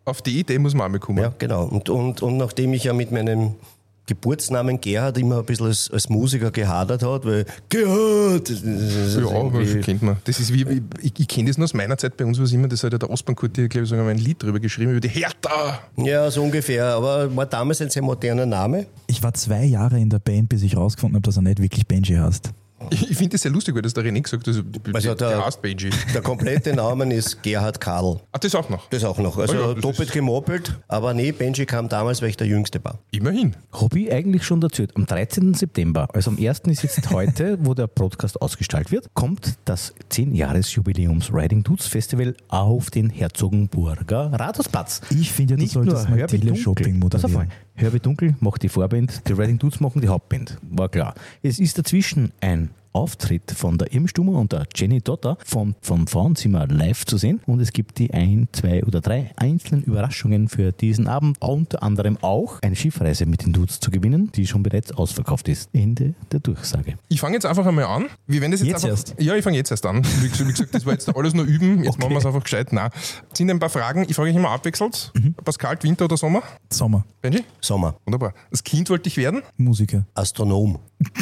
Auf die Idee muss man auch mal kommen. Ja, genau. Und, und, und nachdem ich ja mit meinem Geburtsnamen Gerhard immer ein bisschen als, als Musiker gehadert hat, weil Gerhard! Das ist Ja, aber irgendwie- das kennt man. Das ist wie, wie ich, ich kenne das nur aus meiner Zeit bei uns, was immer, das hat ja der Ostbank-Kurti, glaube ich, sogar mal ein Lied drüber geschrieben, über die Hertha. Ja, so ungefähr. Aber war damals ein sehr moderner Name. Ich war zwei Jahre in der Band, bis ich rausgefunden habe, dass er nicht wirklich Benji heißt. Ich, ich finde das sehr lustig, weil das der René gesagt hat, also, Also der, der- der heißt Benji. Der komplette Name ist Gerhard Karl. Ah, das auch noch. Das auch noch. Also Oh ja, das doppelt ist- gemoppelt. Aber nee, Benji kam damals, weil ich der Jüngste war. Immerhin. Habe ich eigentlich schon erzählt. Am dreizehnten September, also am ersten ist jetzt heute, wo der Podcast ausgestrahlt wird, kommt das zehn-Jahres-Jubiläums Riding Dudes Festival auf den Herzogenburger Rathausplatz. Ich finde ja, du Nicht solltest nur mal Herbie Teleshopping Dunkel. Pass auf moderieren. mal. Herbie Dunkel macht die Vorband, die Riding Dudes machen die Hauptband. War klar. Es ist dazwischen ein Auftritt von der Irmstummer und der Jenny Dotter vom, vom Frauenzimmer live zu sehen. Und es gibt die ein, zwei oder drei einzelnen Überraschungen für diesen Abend. Unter anderem auch eine Schiffreise mit den Dudes zu gewinnen, die schon bereits ausverkauft ist. Ende der Durchsage. Ich fange jetzt einfach einmal an. Wir werden das jetzt, Jetzt einfach, erst? Ja, ich fange jetzt erst an. Wie gesagt, wie gesagt, das war jetzt alles nur üben. Jetzt machen wir es einfach gescheit. Nein. Es sind ein paar Fragen. Ich frage euch immer abwechselnd. Pascal, Winter oder Sommer? Sommer, Benji? Sommer. Wunderbar. Als Kind wollte ich werden. Musiker, Astronom.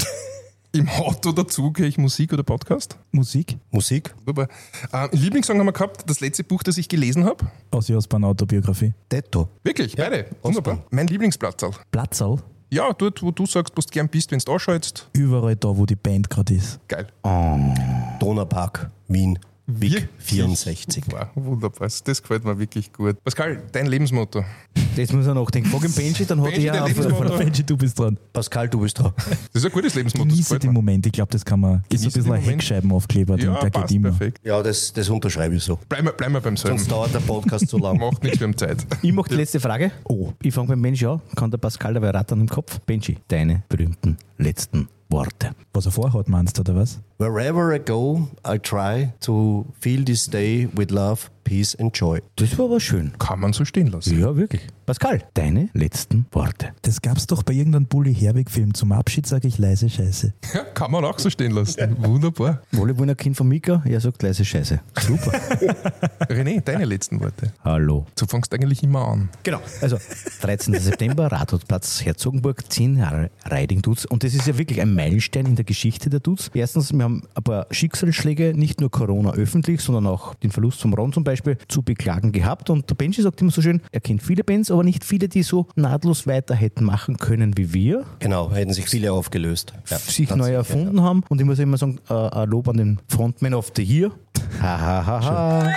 Im Auto dazu höre ich Musik oder Podcast. Musik, Musik. Wunderbar. Äh, Lieblingssong haben wir gehabt. Das letzte Buch, das ich gelesen habe. Ozzy Osbourne Autobiografie. Detto. Wirklich, Ja, beide. Wunderbar. Osborne. Mein Lieblingsplatzal. Platzal, Ja, dort, wo du sagst, wo du gern bist, wenn du ausschaltest. überall da, wo die Band gerade ist. Geil. Donaupark. Wien. Big Wirklich? vierundsechzig. Wow, wunderbar. Das gefällt mir wirklich gut. Pascal, dein Lebensmotto. Das muss er nachdenken. Frag ihn Benji, dann hat Benji, er dein ja auf, Lebensmotto. Benji, du bist dran. Pascal, du bist dran. Das ist ein gutes Lebensmotto. das Genieße gefällt den mir. Moment. Ich glaube, das kann man. Ist so ein Genieße bisschen den ein Moment. Heckscheibenaufkleber, Ja, der geht passt immer. perfekt. Ja, das, das unterschreibe ich so. Bleiben wir, bleiben wir beim selben. Sonst dauert der Podcast zu lang. Macht nichts, wir haben Zeit. Ich mache die letzte Frage. Oh. Ich fange beim Benji an. Kann der Pascal dabei rattern im Kopf? Benji, deine berühmten letzten Worte. Was er vorhat, meinst du, oder was? Wherever I go, I try to feel this day with love, peace and joy. Das war aber schön. Kann man so stehen lassen. Ja, wirklich. Pascal, deine letzten Worte. Das gab's doch bei irgendeinem Bully Herbig-Film. Zum Abschied sage ich leise Scheiße. Ja, kann man auch so stehen lassen. Wunderbar. Wohlwohner Kind von Mika, er sagt leise Scheiße. Super. René, deine letzten Worte. Hallo. Du fängst eigentlich immer an. Genau. Also, dreizehnten September, Rathausplatz Herzogenburg, zehn Jahre Riding Dudes. Und das ist ja wirklich ein Meilenstein in der Geschichte der Dudes. Erstens, wir haben ein paar Schicksalsschläge, nicht nur Corona öffentlich, sondern auch den Verlust vom Ron zum Beispiel zu beklagen gehabt. Und der Benji sagt immer so schön, er kennt viele Bands, aber nicht viele, die so nahtlos weiter hätten machen können wie wir, Genau, hätten sich viele aufgelöst. Ja, sich ganz neu sicher, erfunden haben. Und ich muss immer sagen, äh, ein Lob an den Frontman of the Year. Ha, ha, ha, ha.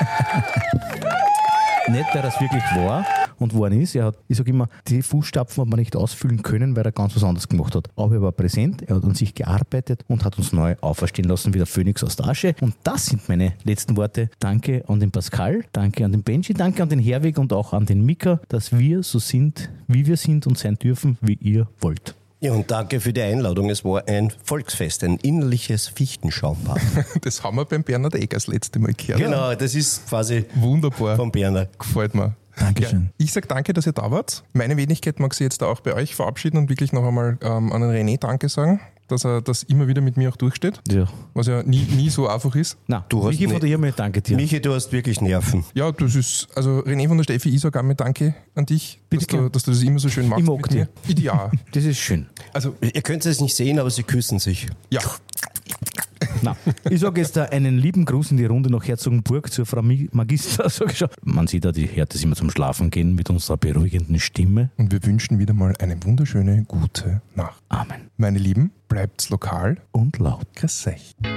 Nicht, der das wirklich war und worden ist. Er hat, ich sage immer, die Fußstapfen hat man nicht ausfüllen können, weil er ganz was anderes gemacht hat. Aber er war präsent, er hat an sich gearbeitet und hat uns neu auferstehen lassen wie der Phönix aus der Asche. Und das sind meine letzten Worte. Danke an den Pascal, danke an den Benji, danke an den Herweg und auch an den Mika, dass wir so sind, wie wir sind und sein dürfen, wie ihr wollt. Ja, und danke für die Einladung. Es war ein Volksfest, ein innerliches Fichtenschaumbad. Das haben wir beim Bernhard Egger das letzte Mal gehört. Genau, das ist quasi Wunderbar. vom Berner. Gefällt mir. Dankeschön. Ja, ich sage danke, dass ihr da wart. Meine Wenigkeit mag sich jetzt da auch bei euch verabschieden und wirklich noch einmal ähm, an den René Danke sagen, dass er das immer wieder mit mir auch durchsteht, Ja. was ja nie, nie so einfach ist. Na, Du hast Michi von nicht- der Irme, danke dir. Michi, du hast wirklich Nerven. Ja, das ist, also René von der Steffi, ich sage auch mit Danke an dich, Bitte dass du, gern. dass du das immer so schön machst. Ich mag mit mir. Ich ja. Das ist schön. Also, Ihr könnt es nicht sehen, aber sie küssen sich. ja. Na, ich sage jetzt da einen lieben Gruß in die Runde nach Herzogenburg zur Frau Mi- Magister. Sag ich schon. Man sieht ja, die hört das immer zum Schlafen gehen mit unserer beruhigenden Stimme. Und wir wünschen wieder mal eine wunderschöne, gute Nacht. Amen. Meine Lieben, bleibt's lokal. Und laut. Grüß euch.